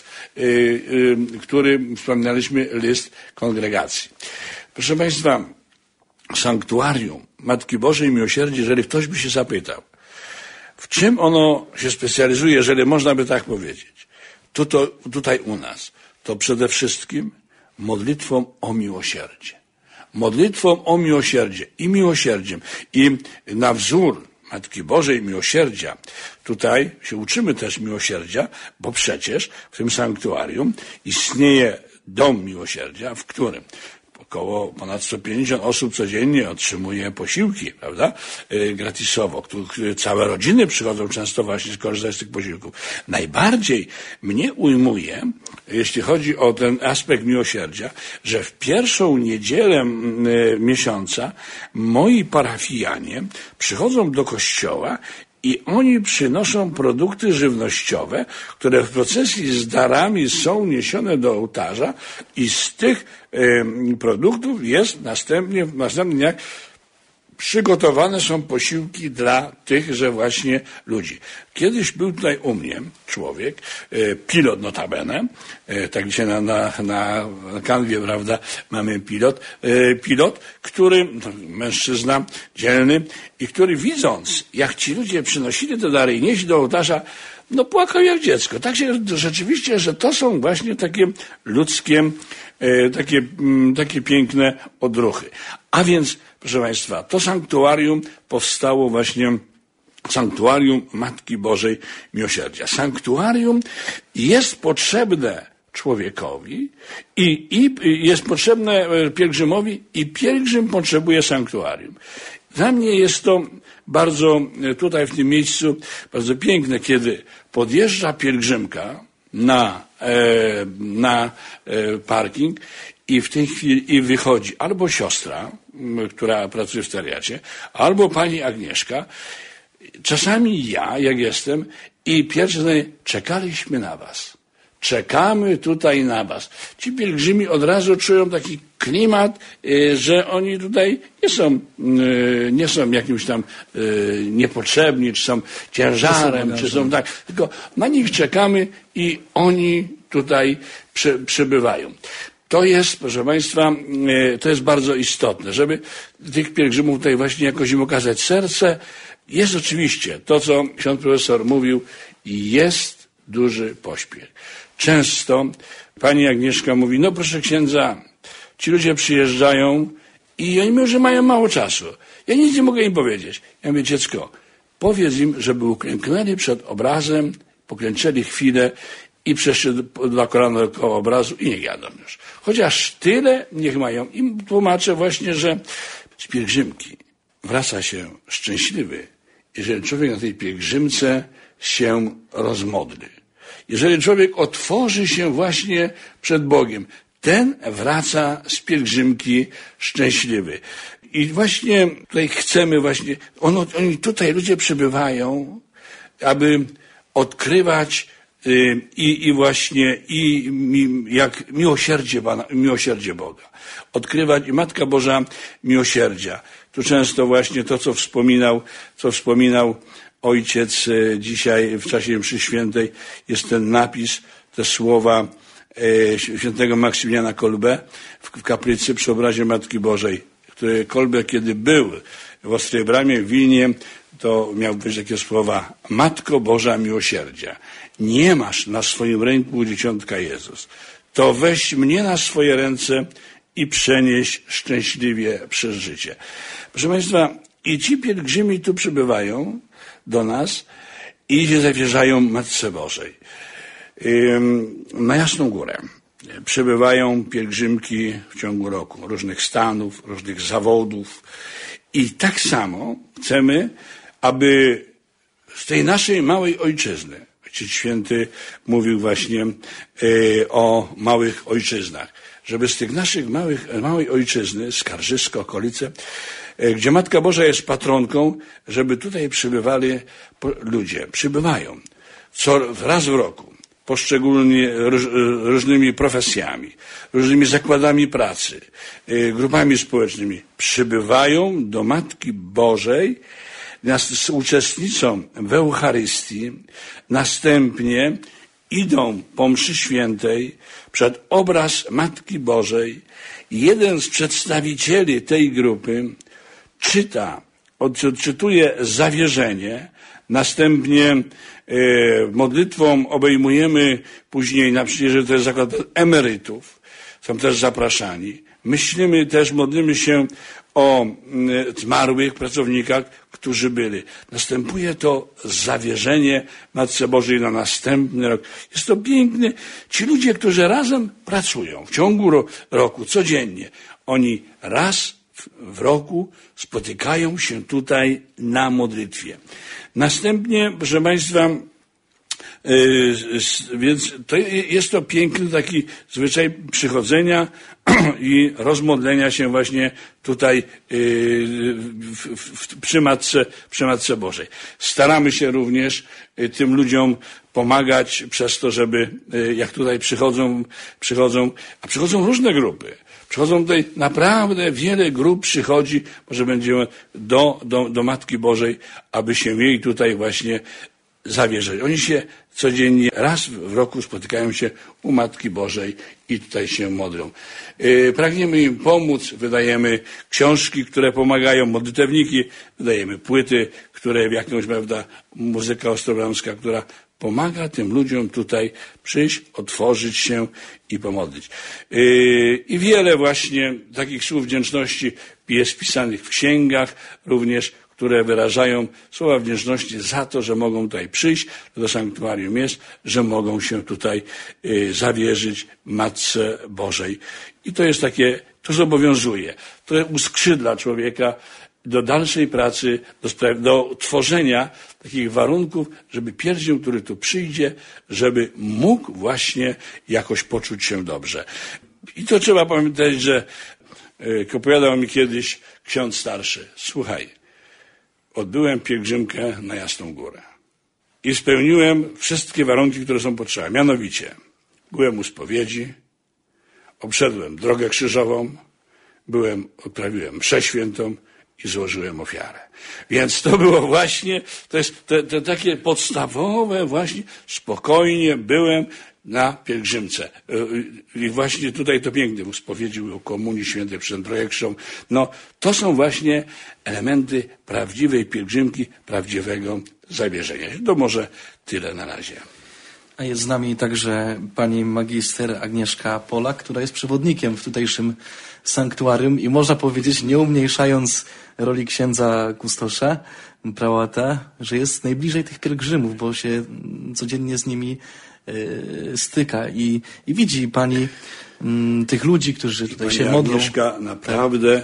który wspominaliśmy, list kongregacji. Proszę Państwa, sanktuarium Matki Bożej Miłosierdzia, jeżeli ktoś by się zapytał, w czym ono się specjalizuje, jeżeli można by tak powiedzieć, tutaj u nas, to przede wszystkim modlitwą o miłosierdzie. Modlitwą o miłosierdzie i miłosierdziem. I na wzór Matki Bożej Miłosierdzia, tutaj się uczymy też miłosierdzia, bo przecież w tym sanktuarium istnieje dom miłosierdzia, w którym około ponad 150 osób codziennie otrzymuje posiłki, prawda, gratisowo. Całe rodziny przychodzą często właśnie skorzystać z tych posiłków. Najbardziej mnie ujmuje, jeśli chodzi o ten aspekt miłosierdzia, że w pierwszą niedzielę miesiąca moi parafianie przychodzą do kościoła i oni przynoszą produkty żywnościowe, które w procesji z darami są niesione do ołtarza i z tych produktów jest następny dniach przygotowane są posiłki dla tychże właśnie ludzi. Kiedyś był tutaj u mnie człowiek, pilot notabene, tak dzisiaj na kanwie, prawda, mamy pilot, który, mężczyzna dzielny i który widząc, jak ci ludzie przynosili te dary i nieśli do ołtarza, no płakał jak dziecko. Tak się rzeczywiście, że to są właśnie takie ludzkie, takie piękne odruchy. A więc, proszę Państwa, to sanktuarium powstało właśnie, sanktuarium Matki Bożej Miłosierdzia. Sanktuarium jest potrzebne człowiekowi i jest potrzebne pielgrzymowi i pielgrzym potrzebuje sanktuarium. Dla mnie jest to bardzo, tutaj w tym miejscu, bardzo piękne, kiedy podjeżdża pielgrzymka na parking i w tej chwili wychodzi albo siostra, która pracuje w stariacie, albo pani Agnieszka, czasami ja, jak jestem, i pierwsze zdanie, czekaliśmy na was. Czekamy tutaj na was. Ci pielgrzymi od razu czują taki klimat, że oni tutaj nie są jakimś tam niepotrzebni, czy są ciężarem, czy są tak, tylko na nich czekamy i oni tutaj przybywają. To jest, proszę Państwa, to jest bardzo istotne, żeby tych pielgrzymów tutaj właśnie jakoś im okazać serce. Jest oczywiście to, co ksiądz profesor mówił, jest duży pośpiech. Często pani Agnieszka mówi, no proszę księdza, ci ludzie przyjeżdżają i oni mówią, że mają mało czasu. Ja nic nie mogę im powiedzieć. Ja mówię, dziecko, powiedz im, żeby uklęknęli przed obrazem, poklęczeli chwilę i przeszli 2 kolana dookoła obrazu i niech jadą już. Chociaż tyle niech mają. Im tłumaczę właśnie, że z pielgrzymki wraca się szczęśliwy, jeżeli człowiek na tej pielgrzymce się rozmodli. Jeżeli człowiek otworzy się właśnie przed Bogiem, ten wraca z pielgrzymki szczęśliwy. I właśnie tutaj chcemy właśnie, oni tutaj ludzie przybywają, aby odkrywać jak miłosierdzie Boga. Odkrywać i Matka Boża Miłosierdzia. Tu często właśnie to, co wspominał ojciec dzisiaj w czasie mszy świętej, jest ten napis, te słowa świętego Maksymiliana Kolbe w kaplicy przy obrazie Matki Bożej, który Kolbe, kiedy był w Ostrej Bramie w Wilnie, to miał być takie słowa: Matko Boża miłosierdzia, nie masz na swoim ręku dzieciątka Jezus, to weź mnie na swoje ręce i przenieś szczęśliwie przez życie. Proszę Państwa, i ci pielgrzymi tu przybywają do nas i się zawierzają Matce Bożej. Na Jasną Górę przybywają pielgrzymki w ciągu roku, różnych stanów, różnych zawodów. I tak samo chcemy, aby z tej naszej małej ojczyzny, Ojciec Święty mówił właśnie o małych ojczyznach, żeby z tych naszych małej ojczyzny, Skarżysko, okolice, gdzie Matka Boża jest patronką, żeby tutaj przybywali ludzie. Przybywają raz w roku, poszczególnie różnymi profesjami, różnymi zakładami pracy, grupami społecznymi. Przybywają do Matki Bożej, uczestniczą w Eucharystii, następnie idą po mszy świętej przed obraz Matki Bożej. Jeden z przedstawicieli tej grupy odczytuje zawierzenie, następnie modlitwą obejmujemy później, na przykład, że to jest zakład emerytów, są też zapraszani. Myślimy też, modlimy się o zmarłych pracownikach, którzy byli. Następuje to zawierzenie Matce Bożej na następny rok. Jest to piękne. Ci ludzie, którzy razem pracują w ciągu roku, codziennie, oni raz w roku spotykają się tutaj na modlitwie. Następnie, proszę Państwa, więc to jest to piękny taki zwyczaj przychodzenia i rozmodlenia się właśnie tutaj przy Matce Bożej. Staramy się również tym ludziom pomagać przez to, żeby jak tutaj przychodzą różne grupy. Przychodzą tutaj naprawdę wiele grup przychodzi, może będziemy do Matki Bożej, aby się jej tutaj właśnie zawierzać. Oni się codziennie, raz w roku spotykają się u Matki Bożej i tutaj się modlą. Pragniemy im pomóc, wydajemy książki, które pomagają, modlitewniki, wydajemy płyty, które jakąś, prawda, muzyka ostrobramska, która pomaga tym ludziom tutaj przyjść, otworzyć się i pomodlić. I wiele właśnie takich słów wdzięczności jest pisanych w księgach również, które wyrażają słowa wdzięczności za to, że mogą tutaj przyjść, do sanktuarium jest, że mogą się tutaj zawierzyć Matce Bożej. I to jest takie, to zobowiązuje, to uskrzydla człowieka do dalszej pracy, do tworzenia takich warunków, żeby pielgrzym, który tu przyjdzie, żeby mógł właśnie jakoś poczuć się dobrze. I to trzeba pamiętać, że opowiadał mi kiedyś ksiądz starszy. Słuchaj, odbyłem pielgrzymkę na Jasną Górę i spełniłem wszystkie warunki, które są potrzebne. Mianowicie, byłem u spowiedzi, obszedłem drogę krzyżową, odprawiłem mszę świętą i złożyłem ofiarę. Więc to było właśnie, to jest to takie podstawowe właśnie, spokojnie byłem na pielgrzymce. I właśnie tutaj to piękne, u spowiedzi, u komunii świętej przed projekcją. No, to są właśnie elementy prawdziwej pielgrzymki, prawdziwego zawierzenia. To może tyle na razie. A jest z nami także pani magister Agnieszka Polak, która jest przewodnikiem w tutejszym sanktuarium i można powiedzieć, nie umniejszając roli księdza kustosza, prałata, że jest najbliżej tych pielgrzymów, bo się codziennie z nimi styka i widzi pani tych ludzi, którzy tutaj pani się modlą. Agnieszka naprawdę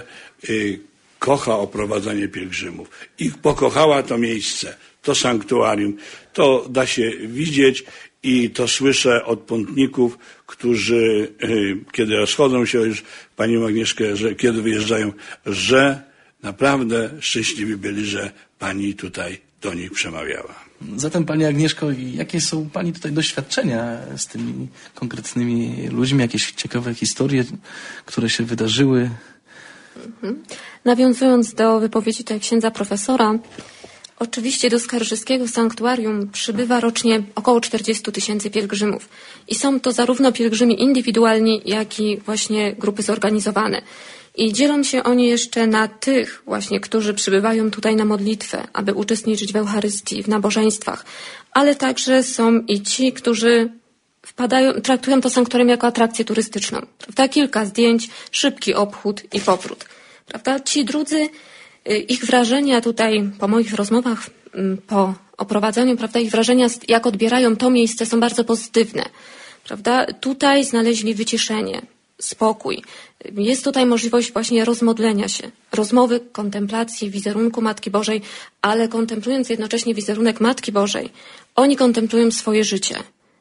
kocha oprowadzanie pielgrzymów i pokochała to miejsce, to sanktuarium. To da się widzieć i to słyszę od pątników, którzy kiedy rozchodzą się już panią Agnieszkę, że kiedy wyjeżdżają, że naprawdę szczęśliwi byli, że pani tutaj do nich przemawiała. Zatem pani Agnieszko, jakie są pani tutaj doświadczenia z tymi konkretnymi ludźmi, jakieś ciekawe historie, które się wydarzyły? Nawiązując do wypowiedzi tutaj księdza profesora, Oczywiście do Skarżyskiego Sanktuarium przybywa rocznie około 40 000 pielgrzymów. I są to zarówno pielgrzymi indywidualni, jak i właśnie grupy zorganizowane. I dzielą się oni jeszcze na tych właśnie, którzy przybywają tutaj na modlitwę, aby uczestniczyć w Eucharystii, w nabożeństwach. Ale także są i ci, którzy traktują to sanktuarium jako atrakcję turystyczną. Prawda? Kilka zdjęć, szybki obchód i powrót. Prawda? Ci drudzy, ich wrażenia tutaj po moich rozmowach, po oprowadzaniu, prawda, ich wrażenia, jak odbierają to miejsce, są bardzo pozytywne. Prawda? Tutaj znaleźli wyciszenie, spokój. Jest tutaj możliwość właśnie rozmodlenia się, rozmowy, kontemplacji, wizerunku Matki Bożej, ale kontemplując jednocześnie wizerunek Matki Bożej, oni kontemplują swoje życie.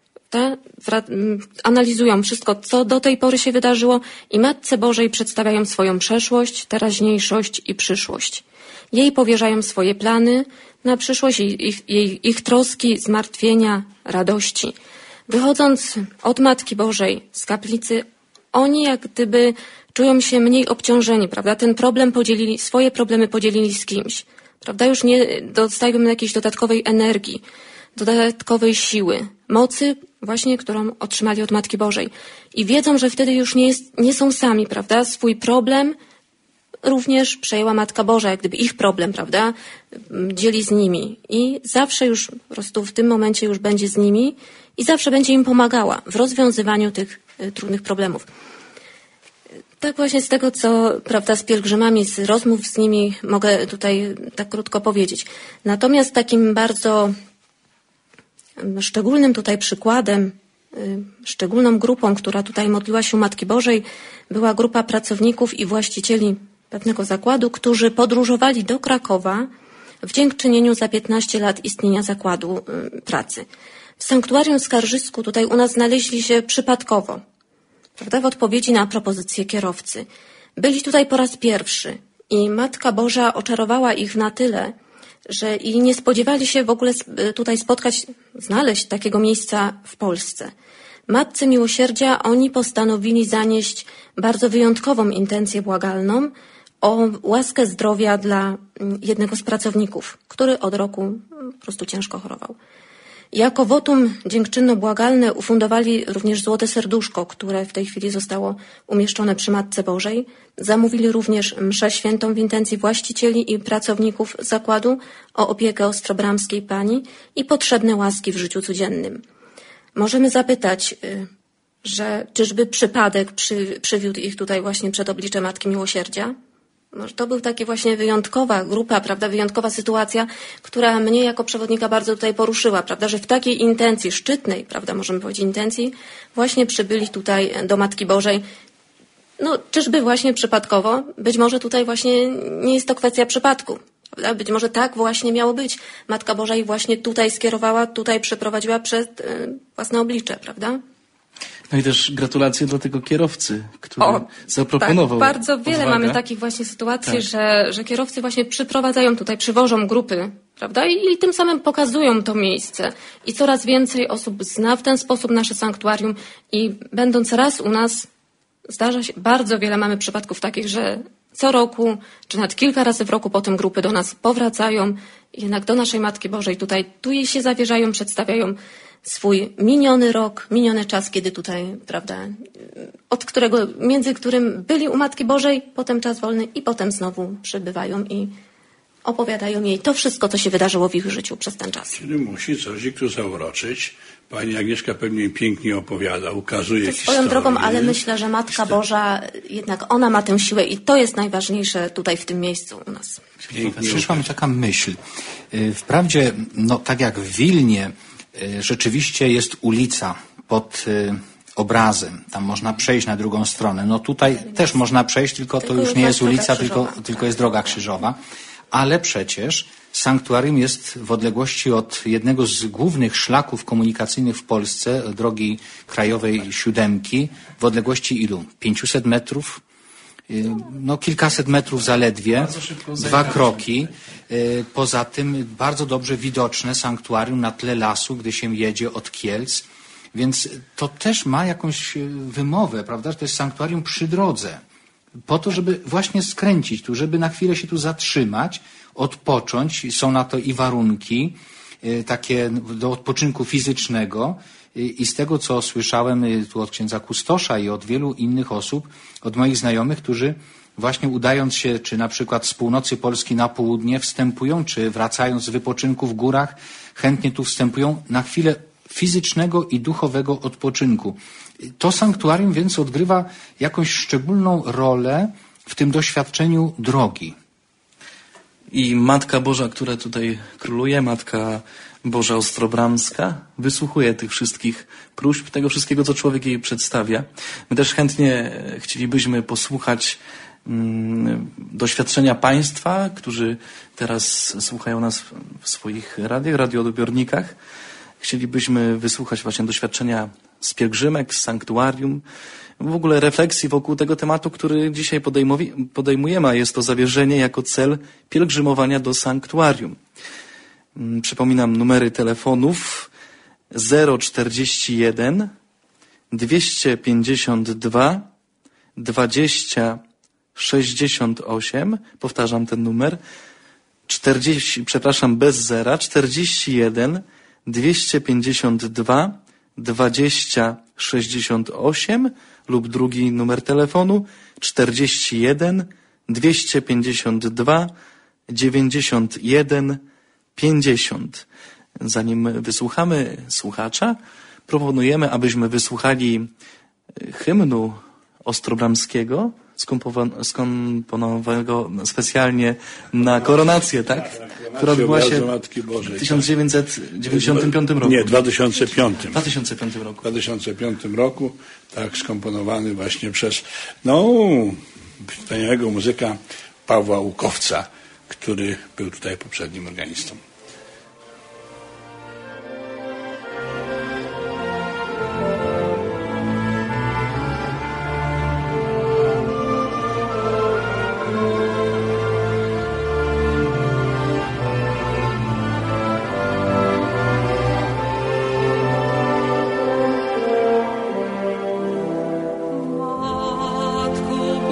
Analizują wszystko, co do tej pory się wydarzyło i Matce Bożej przedstawiają swoją przeszłość, teraźniejszość i przyszłość. Jej powierzają swoje plany na przyszłość, ich troski, zmartwienia, radości. Wychodząc od Matki Bożej z kaplicy, oni jak gdyby czują się mniej obciążeni, prawda? Swoje problemy podzielili z kimś, prawda? Już nie dostają jakiejś dodatkowej energii, dodatkowej siły, mocy właśnie, którą otrzymali od Matki Bożej. I wiedzą, że wtedy już nie są sami, prawda? Swój problem również przejęła Matka Boża, jak gdyby ich problem, prawda? Dzieli z nimi. I zawsze już po prostu w tym momencie już będzie z nimi i zawsze będzie im pomagała w rozwiązywaniu tych trudnych problemów. Tak właśnie z tego, co, prawda, z pielgrzymami, z rozmów z nimi mogę tutaj tak krótko powiedzieć. Natomiast takim bardzo szczególnym tutaj przykładem, szczególną grupą, która tutaj modliła się Matki Bożej, była grupa pracowników i właścicieli pewnego zakładu, którzy podróżowali do Krakowa w dziękczynieniu za 15 lat istnienia zakładu pracy. W Sanktuarium w Skarżysku tutaj u nas znaleźli się przypadkowo, prawda, w odpowiedzi na propozycję kierowcy. Byli tutaj po raz pierwszy i Matka Boża oczarowała ich na tyle, że i nie spodziewali się w ogóle tutaj znaleźć takiego miejsca w Polsce. Matce Miłosierdzia oni postanowili zanieść bardzo wyjątkową intencję błagalną o łaskę zdrowia dla jednego z pracowników, który od roku po prostu ciężko chorował. Jako wotum dziękczynno-błagalne ufundowali również złote serduszko, które w tej chwili zostało umieszczone przy Matce Bożej. Zamówili również mszę świętą w intencji właścicieli i pracowników zakładu o opiekę ostrobramskiej pani i potrzebne łaski w życiu codziennym. Możemy zapytać, że czyżby przypadek przywiódł ich tutaj właśnie przed oblicze Matki Miłosierdzia? Może to był taki właśnie wyjątkowa grupa, prawda, wyjątkowa sytuacja, która mnie jako przewodnika bardzo tutaj poruszyła, prawda, że w takiej intencji szczytnej, prawda, możemy powiedzieć intencji, właśnie przybyli tutaj do Matki Bożej. No, czyżby właśnie przypadkowo? Być może tutaj właśnie nie jest to kwestia przypadku, prawda? Być może tak właśnie miało być. Matka Boża ich właśnie tutaj skierowała, tutaj przeprowadziła przed własne oblicze, prawda? No i też gratulacje dla tego kierowcy, który zaproponował. Tak, bardzo wiele mamy takich właśnie sytuacji, tak, że kierowcy właśnie przyprowadzają tutaj, przywożą grupy, prawda? I tym samym pokazują to miejsce. I coraz więcej osób zna w ten sposób nasze sanktuarium i będąc raz u nas, zdarza się, bardzo wiele mamy przypadków takich, że co roku, czy nawet kilka razy w roku potem grupy do nas powracają, jednak do naszej Matki Bożej tu jej się zawierzają, przedstawiają swój miniony rok, miniony czas, kiedy tutaj, prawda, między którym byli u Matki Bożej, potem czas wolny i potem znowu przybywają i opowiadają jej to wszystko, co się wydarzyło w ich życiu przez ten czas. Czyli musi coś ich tu zauroczyć. Pani Agnieszka pewnie pięknie opowiada, ukazuje historię. Swoją drogą, ale myślę, że Matka Boża, jednak ona ma tę siłę i to jest najważniejsze tutaj w tym miejscu u nas. Przyszła mi taka myśl. Wprawdzie, no tak jak w Wilnie, rzeczywiście jest ulica pod obrazem. Tam można przejść na drugą stronę. No tutaj też można przejść, tylko to już nie jest ulica, tylko jest droga krzyżowa. Ale przecież sanktuarium jest w odległości od jednego z głównych szlaków komunikacyjnych w Polsce, drogi krajowej 7, w odległości ilu? 500 metrów? No kilkaset metrów zaledwie, 2 kroki. Poza tym bardzo dobrze widoczne sanktuarium na tle lasu, gdy się jedzie od Kielc. Więc to też ma jakąś wymowę, prawda, że to jest sanktuarium przy drodze. Po to, żeby właśnie skręcić tu, żeby na chwilę się tu zatrzymać, odpocząć. Są na to i warunki takie do odpoczynku fizycznego. I z tego, co słyszałem tu od księdza kustosza i od wielu innych osób, od moich znajomych, którzy właśnie udając się, czy na przykład z północy Polski na południe wstępują, czy wracając z wypoczynku w górach, chętnie tu wstępują na chwilę fizycznego i duchowego odpoczynku. To sanktuarium więc odgrywa jakąś szczególną rolę w tym doświadczeniu drogi. I Matka Boża, która tutaj króluje, Matka Boża Ostrobramska, wysłuchuje tych wszystkich próśb, tego wszystkiego, co człowiek jej przedstawia. My też chętnie chcielibyśmy posłuchać doświadczenia Państwa, którzy teraz słuchają nas w swoich radioodbiornikach. Chcielibyśmy wysłuchać właśnie doświadczenia z pielgrzymek, z sanktuarium, w ogóle refleksji wokół tego tematu, który dzisiaj podejmujemy, a jest to zawierzenie jako cel pielgrzymowania do sanktuarium. Przypominam numery telefonów 041 252 20 68. Powtarzam ten numer. 41 252 20 68 lub drugi numer telefonu 41 252 91 50. Zanim wysłuchamy słuchacza, proponujemy, abyśmy wysłuchali hymnu ostrobramskiego, skomponowanego specjalnie na koronację, tak? Która odbyła się w 1995 roku. Nie, 2005. 2005 roku. W 2005 roku, tak, skomponowany właśnie przez, wspaniałego muzyka Pawła Łukowca, który był tutaj poprzednim organistą.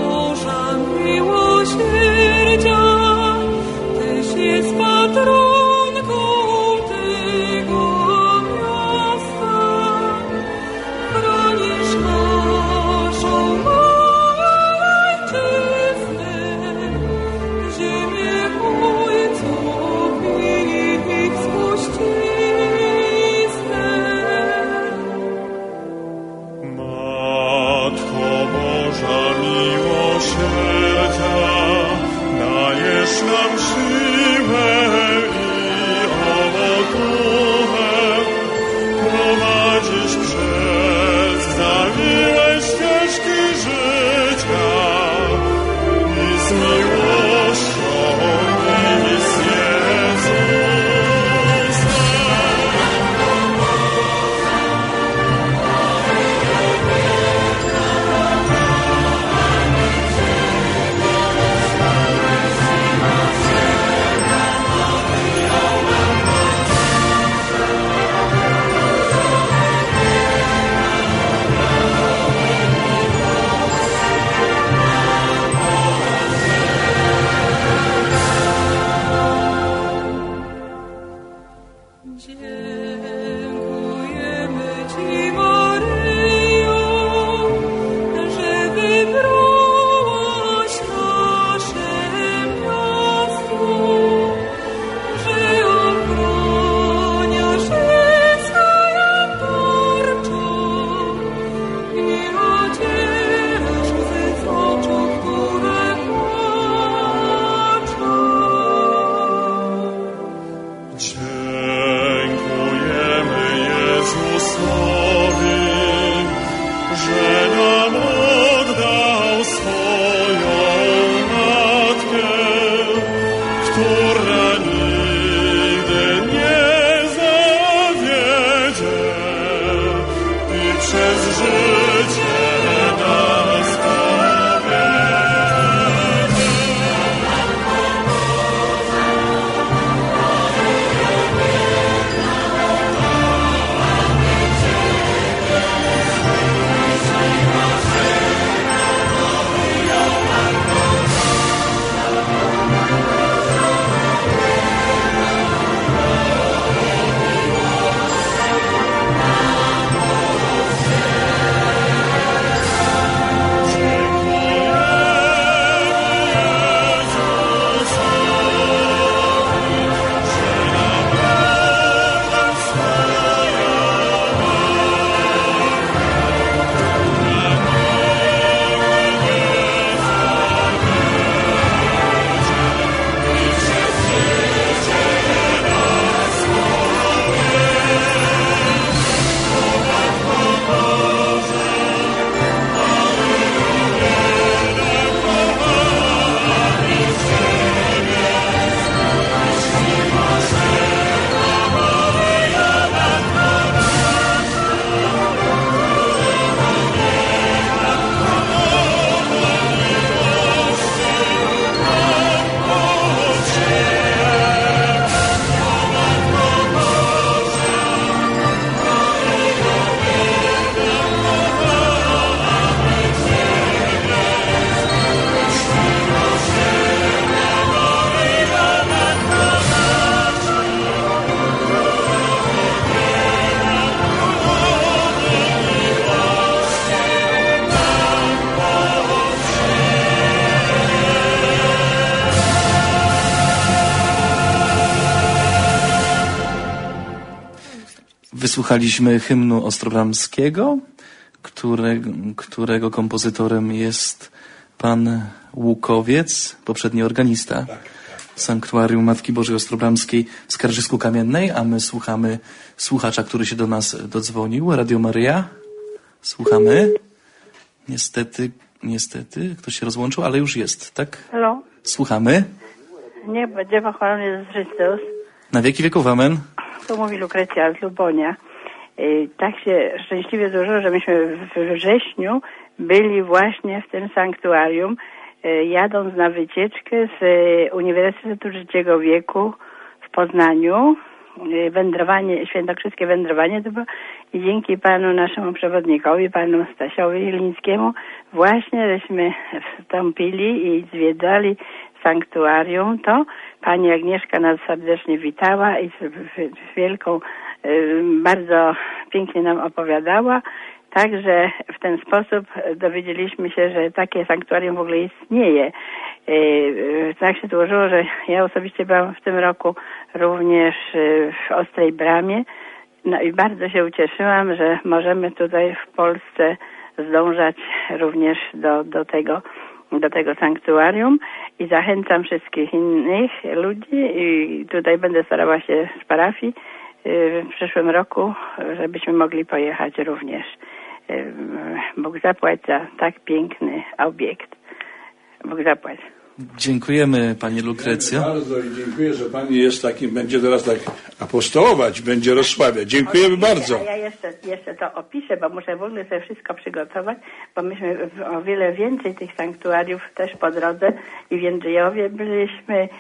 Miłosierdzia, Tyś jest patronem. Wysłuchaliśmy hymnu Ostrobramskiego, którego kompozytorem jest pan Łukowiec, poprzedni organista Sanktuarium Matki Bożej Ostrobramskiej w Skarżysku-Kamiennej, a my słuchamy słuchacza, który się do nas dodzwonił. Radio Maryja. Słuchamy. Niestety, ktoś się rozłączył, ale już jest, tak? Halo? Słuchamy. Niech będzie pochwalony Jezus Chrystus. Na wieki wieków, amen. Tu mówi Lukrecja z Lubonia. Tak się szczęśliwie złożyło, że myśmy we wrześniu byli właśnie w tym sanktuarium, jadąc na wycieczkę z Uniwersytetu Trzeciego Wieku w Poznaniu. Świętokrzyskie wędrowanie to było i dzięki panu naszemu przewodnikowi, panu Stasiowi Lińskiemu, właśnie żeśmy wstąpili i zwiedzali sanktuarium. To pani Agnieszka nas serdecznie witała i z wielką, bardzo pięknie nam opowiadała. Także w ten sposób dowiedzieliśmy się, że takie sanktuarium w ogóle istnieje. Tak się złożyło, że ja osobiście byłam w tym roku również w Ostrej Bramie. No i bardzo się ucieszyłam, że możemy tutaj w Polsce zdążać również do tego sanktuarium i zachęcam wszystkich innych ludzi i tutaj będę starała się z parafii w przyszłym roku, żebyśmy mogli pojechać również. Bóg zapłać za tak piękny obiekt. Bóg zapłać. Dziękujemy pani Lukrecjo. Bardzo i dziękuję, że pani jest takim, będzie teraz tak apostołować, będzie rozsławiać. Dziękujemy bardzo. Ja jeszcze to opiszę, bo muszę w ogóle sobie wszystko przygotować, bo myśmy o wiele więcej tych sanktuariów też po drodze i w Jędrzejowie byliśmy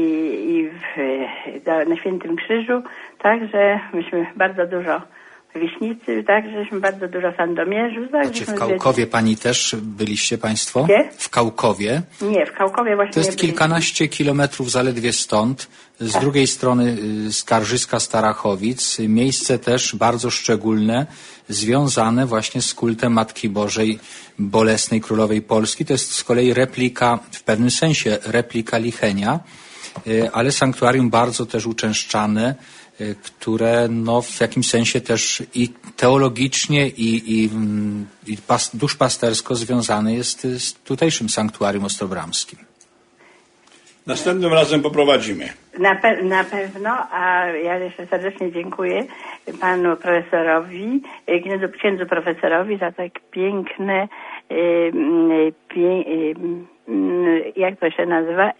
na Świętym Krzyżu, także myśmy bardzo dużo Wiśnicy, tak, żeśmy bardzo dużo Sandomierzu. Tak, w Kałkowie pani też byliście państwo? Gdzie? W Kałkowie. Nie, w Kałkowie właśnie to jest kilkanaście kilometrów zaledwie stąd. Z drugiej strony Skarżyska Starachowic. Miejsce też bardzo szczególne, związane właśnie z kultem Matki Bożej Bolesnej Królowej Polski. To jest z kolei replika, w pewnym sensie replika Lichenia, ale sanktuarium bardzo też uczęszczane, które w jakimś sensie też i teologicznie i duszpastersko związane jest z tutejszym sanktuarium ostrobramskim. Następnym razem poprowadzimy. Na pewno, a ja jeszcze serdecznie dziękuję panu profesorowi, księdzu profesorowi za tak piękne, jak to się nazywa,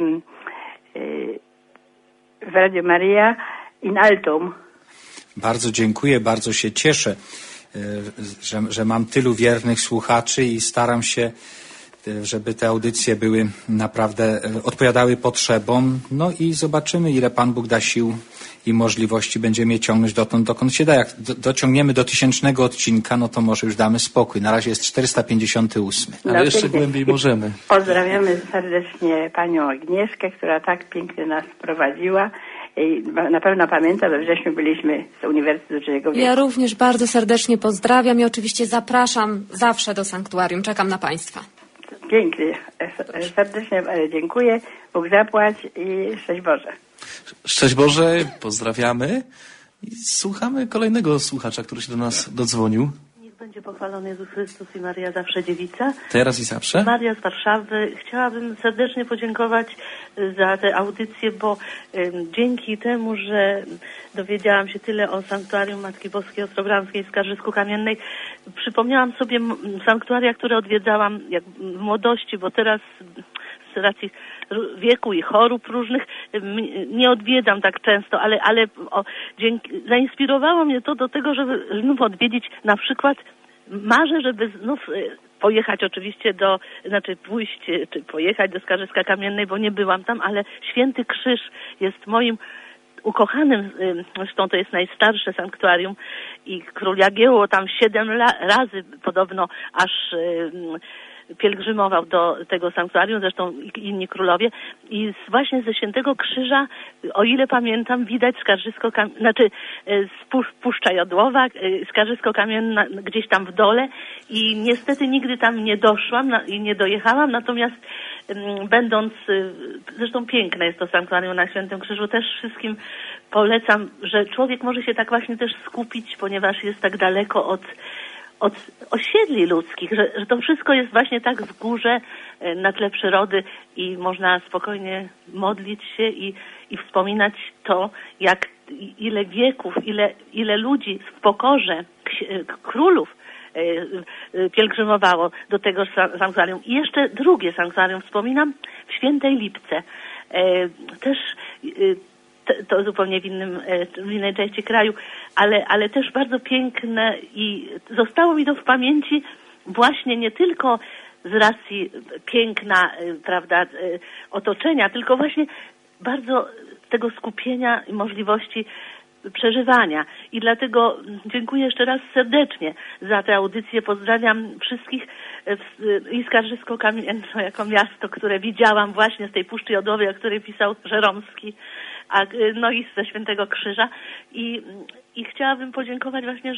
w Radio Maryja in altum. Bardzo dziękuję, bardzo się cieszę, że mam tylu wiernych słuchaczy i staram się, żeby te audycje były naprawdę, odpowiadały potrzebom. No i zobaczymy, ile Pan Bóg da sił i możliwości będziemy je ciągnąć dotąd, dokąd się da. Jak dociągniemy do 1000 odcinka, no to może już damy spokój. Na razie jest 458. Ale jeszcze głębiej możemy. Pozdrawiamy serdecznie panią Agnieszkę, która tak pięknie nas prowadziła. I na pewno pamiętam, we wrześniu byliśmy z Uniwersytetu Trzeciego Wieku. Ja również bardzo serdecznie pozdrawiam i oczywiście zapraszam zawsze do sanktuarium. Czekam na Państwa. Pięknie. Serdecznie dziękuję. Bóg zapłać i szczęść Boże. Szczęść Boże, pozdrawiamy i słuchamy kolejnego słuchacza, który się do nas dodzwonił. Niech będzie pochwalony Jezus Chrystus i Maria zawsze dziewica. Teraz i zawsze. Maria z Warszawy. Chciałabym serdecznie podziękować za tę audycję, bo dzięki temu, że dowiedziałam się tyle o sanktuarium Matki Boskiej Ostrobramskiej w Skarżysku-Kamiennej, przypomniałam sobie sanktuaria, które odwiedzałam jak w młodości, bo teraz z racji wieku i chorób różnych nie odwiedzam tak często, ale zainspirowało mnie to do tego, żeby znów odwiedzić, na przykład marzę, żeby znów pojechać oczywiście pójść czy pojechać do Skarżyska Kamiennej, bo nie byłam tam, ale Święty Krzyż jest moim ukochanym, zresztą to jest najstarsze sanktuarium i król Jagiełło tam 7 razy podobno aż pielgrzymował do tego sanktuarium, zresztą inni królowie, i właśnie ze Świętego Krzyża, o ile pamiętam, widać Puszcza Jodłowa, Skarżysko-Kamienna gdzieś tam w dole i niestety nigdy tam nie doszłam i nie dojechałam, natomiast będąc, zresztą piękne jest to sanktuarium na Świętym Krzyżu, też wszystkim polecam, że człowiek może się tak właśnie też skupić, ponieważ jest tak daleko od osiedli ludzkich, że to wszystko jest właśnie tak w górze, na tle przyrody i można spokojnie modlić się i wspominać to, ile wieków, ile ludzi w pokorze królów pielgrzymowało do tego sanktuarium. I jeszcze drugie sanktuarium wspominam w Świętej Lipce. Też to zupełnie w innej części kraju, ale też bardzo piękne i zostało mi to w pamięci właśnie nie tylko z racji piękna, prawda, otoczenia, tylko właśnie bardzo tego skupienia i możliwości przeżywania. I dlatego dziękuję jeszcze raz serdecznie za tę audycję. Pozdrawiam wszystkich i Skarżysko-Kamienną jako miasto, które widziałam właśnie z tej Puszczy Jodowej, o której pisał Żeromski, no i ze Świętego Krzyża. I chciałabym podziękować właśnie,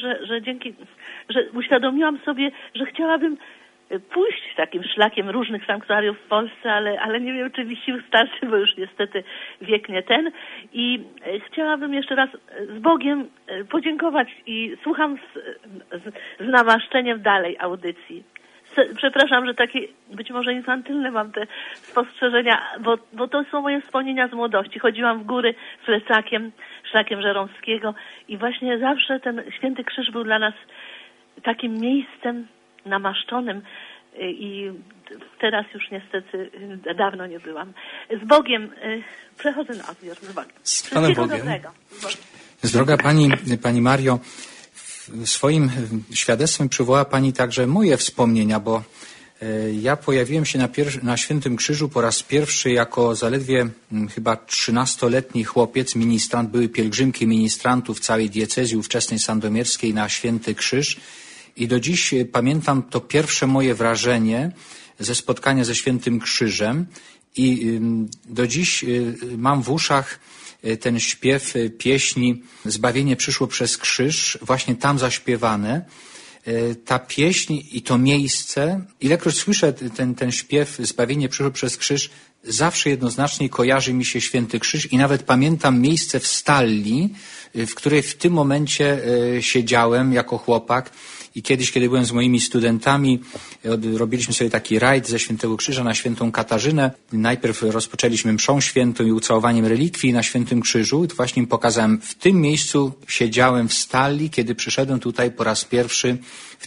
że uświadomiłam sobie, że chciałabym pójść takim szlakiem różnych sanktuariów w Polsce, ale nie wiem, czy mi sił starczy, bo już niestety wiek nie ten. I chciałabym jeszcze raz z Bogiem podziękować i słucham z namaszczeniem dalej audycji. Przepraszam, że takie być może infantylne mam te spostrzeżenia, bo to są moje wspomnienia z młodości. Chodziłam w góry plecakiem, szlakiem Żeromskiego i właśnie zawsze ten Święty Krzyż był dla nas takim miejscem namaszczonym i teraz już niestety dawno nie byłam. Z Bogiem przechodzę na odbiór. Z Bogiem. Z Panem Bogiem. Dobrego. Droga Pani Mario, swoim świadectwem przywołała Pani także moje wspomnienia, bo ja pojawiłem się na Świętym Krzyżu po raz pierwszy jako zaledwie chyba 13-letni chłopiec, ministrant, były pielgrzymki ministrantów całej diecezji ówczesnej sandomierskiej na Święty Krzyż. I do dziś pamiętam to pierwsze moje wrażenie ze spotkania ze Świętym Krzyżem i do dziś mam w uszach ten śpiew pieśni Zbawienie przyszło przez krzyż, właśnie tam zaśpiewane. Ta pieśń i to miejsce, ilekroć słyszę ten śpiew Zbawienie przyszło przez krzyż, zawsze jednoznacznie kojarzy mi się Święty Krzyż i nawet pamiętam miejsce w Stalli, w której w tym momencie siedziałem jako chłopak. I kiedyś, kiedy byłem z moimi studentami, robiliśmy sobie taki rajd ze Świętego Krzyża na Świętą Katarzynę. Najpierw rozpoczęliśmy mszą świętą i ucałowaniem relikwii na Świętym Krzyżu. I to właśnie im pokazałem. W tym miejscu siedziałem w Stalli, kiedy przyszedłem tutaj po raz pierwszy w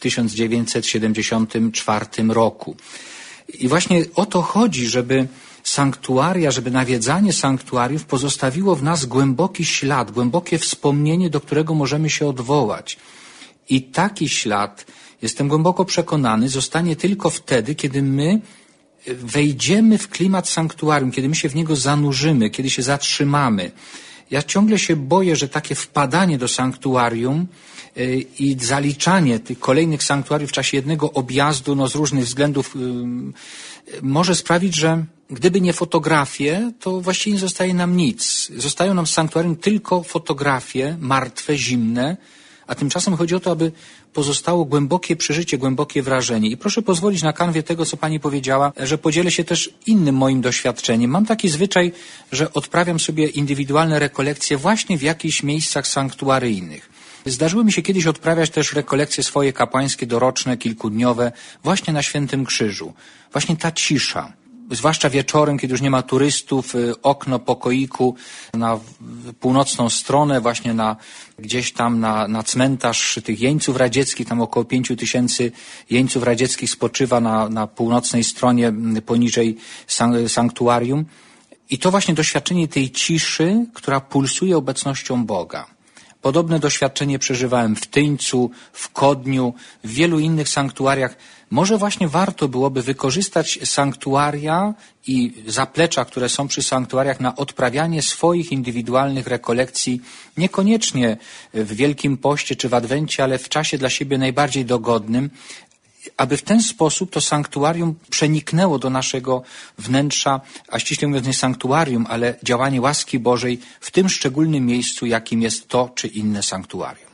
1974 roku. I właśnie o to chodzi, żeby sanktuaria, żeby nawiedzanie sanktuariów pozostawiło w nas głęboki ślad, głębokie wspomnienie, do którego możemy się odwołać. I taki ślad, jestem głęboko przekonany, zostanie tylko wtedy, kiedy my wejdziemy w klimat sanktuarium, kiedy my się w niego zanurzymy, kiedy się zatrzymamy. Ja ciągle się boję, że takie wpadanie do sanktuarium i zaliczanie tych kolejnych sanktuariów w czasie jednego objazdu, z różnych względów może sprawić, że gdyby nie fotografie, to właściwie nie zostaje nam nic. Zostają nam w sanktuarium tylko fotografie, martwe, zimne, a tymczasem chodzi o to, aby pozostało głębokie przeżycie, głębokie wrażenie. I proszę pozwolić na kanwie tego, co Pani powiedziała, że podzielę się też innym moim doświadczeniem. Mam taki zwyczaj, że odprawiam sobie indywidualne rekolekcje właśnie w jakichś miejscach sanktuaryjnych. Zdarzyło mi się kiedyś odprawiać też rekolekcje swoje kapłańskie, doroczne, kilkudniowe, właśnie na Świętym Krzyżu. Właśnie ta cisza. Zwłaszcza wieczorem, kiedy już nie ma turystów, okno pokoiku na północną stronę, właśnie gdzieś tam na cmentarz tych jeńców radzieckich, tam około 5000 jeńców radzieckich spoczywa na północnej stronie poniżej sanktuarium. I to właśnie doświadczenie tej ciszy, która pulsuje obecnością Boga. Podobne doświadczenie przeżywałem w Tyńcu, w Kodniu, w wielu innych sanktuariach. Może właśnie warto byłoby wykorzystać sanktuaria i zaplecza, które są przy sanktuariach na odprawianie swoich indywidualnych rekolekcji, niekoniecznie w Wielkim Poście czy w Adwencie, ale w czasie dla siebie najbardziej dogodnym, aby w ten sposób to sanktuarium przeniknęło do naszego wnętrza, a ściśle mówiąc nie sanktuarium, ale działanie łaski Bożej w tym szczególnym miejscu, jakim jest to czy inne sanktuarium.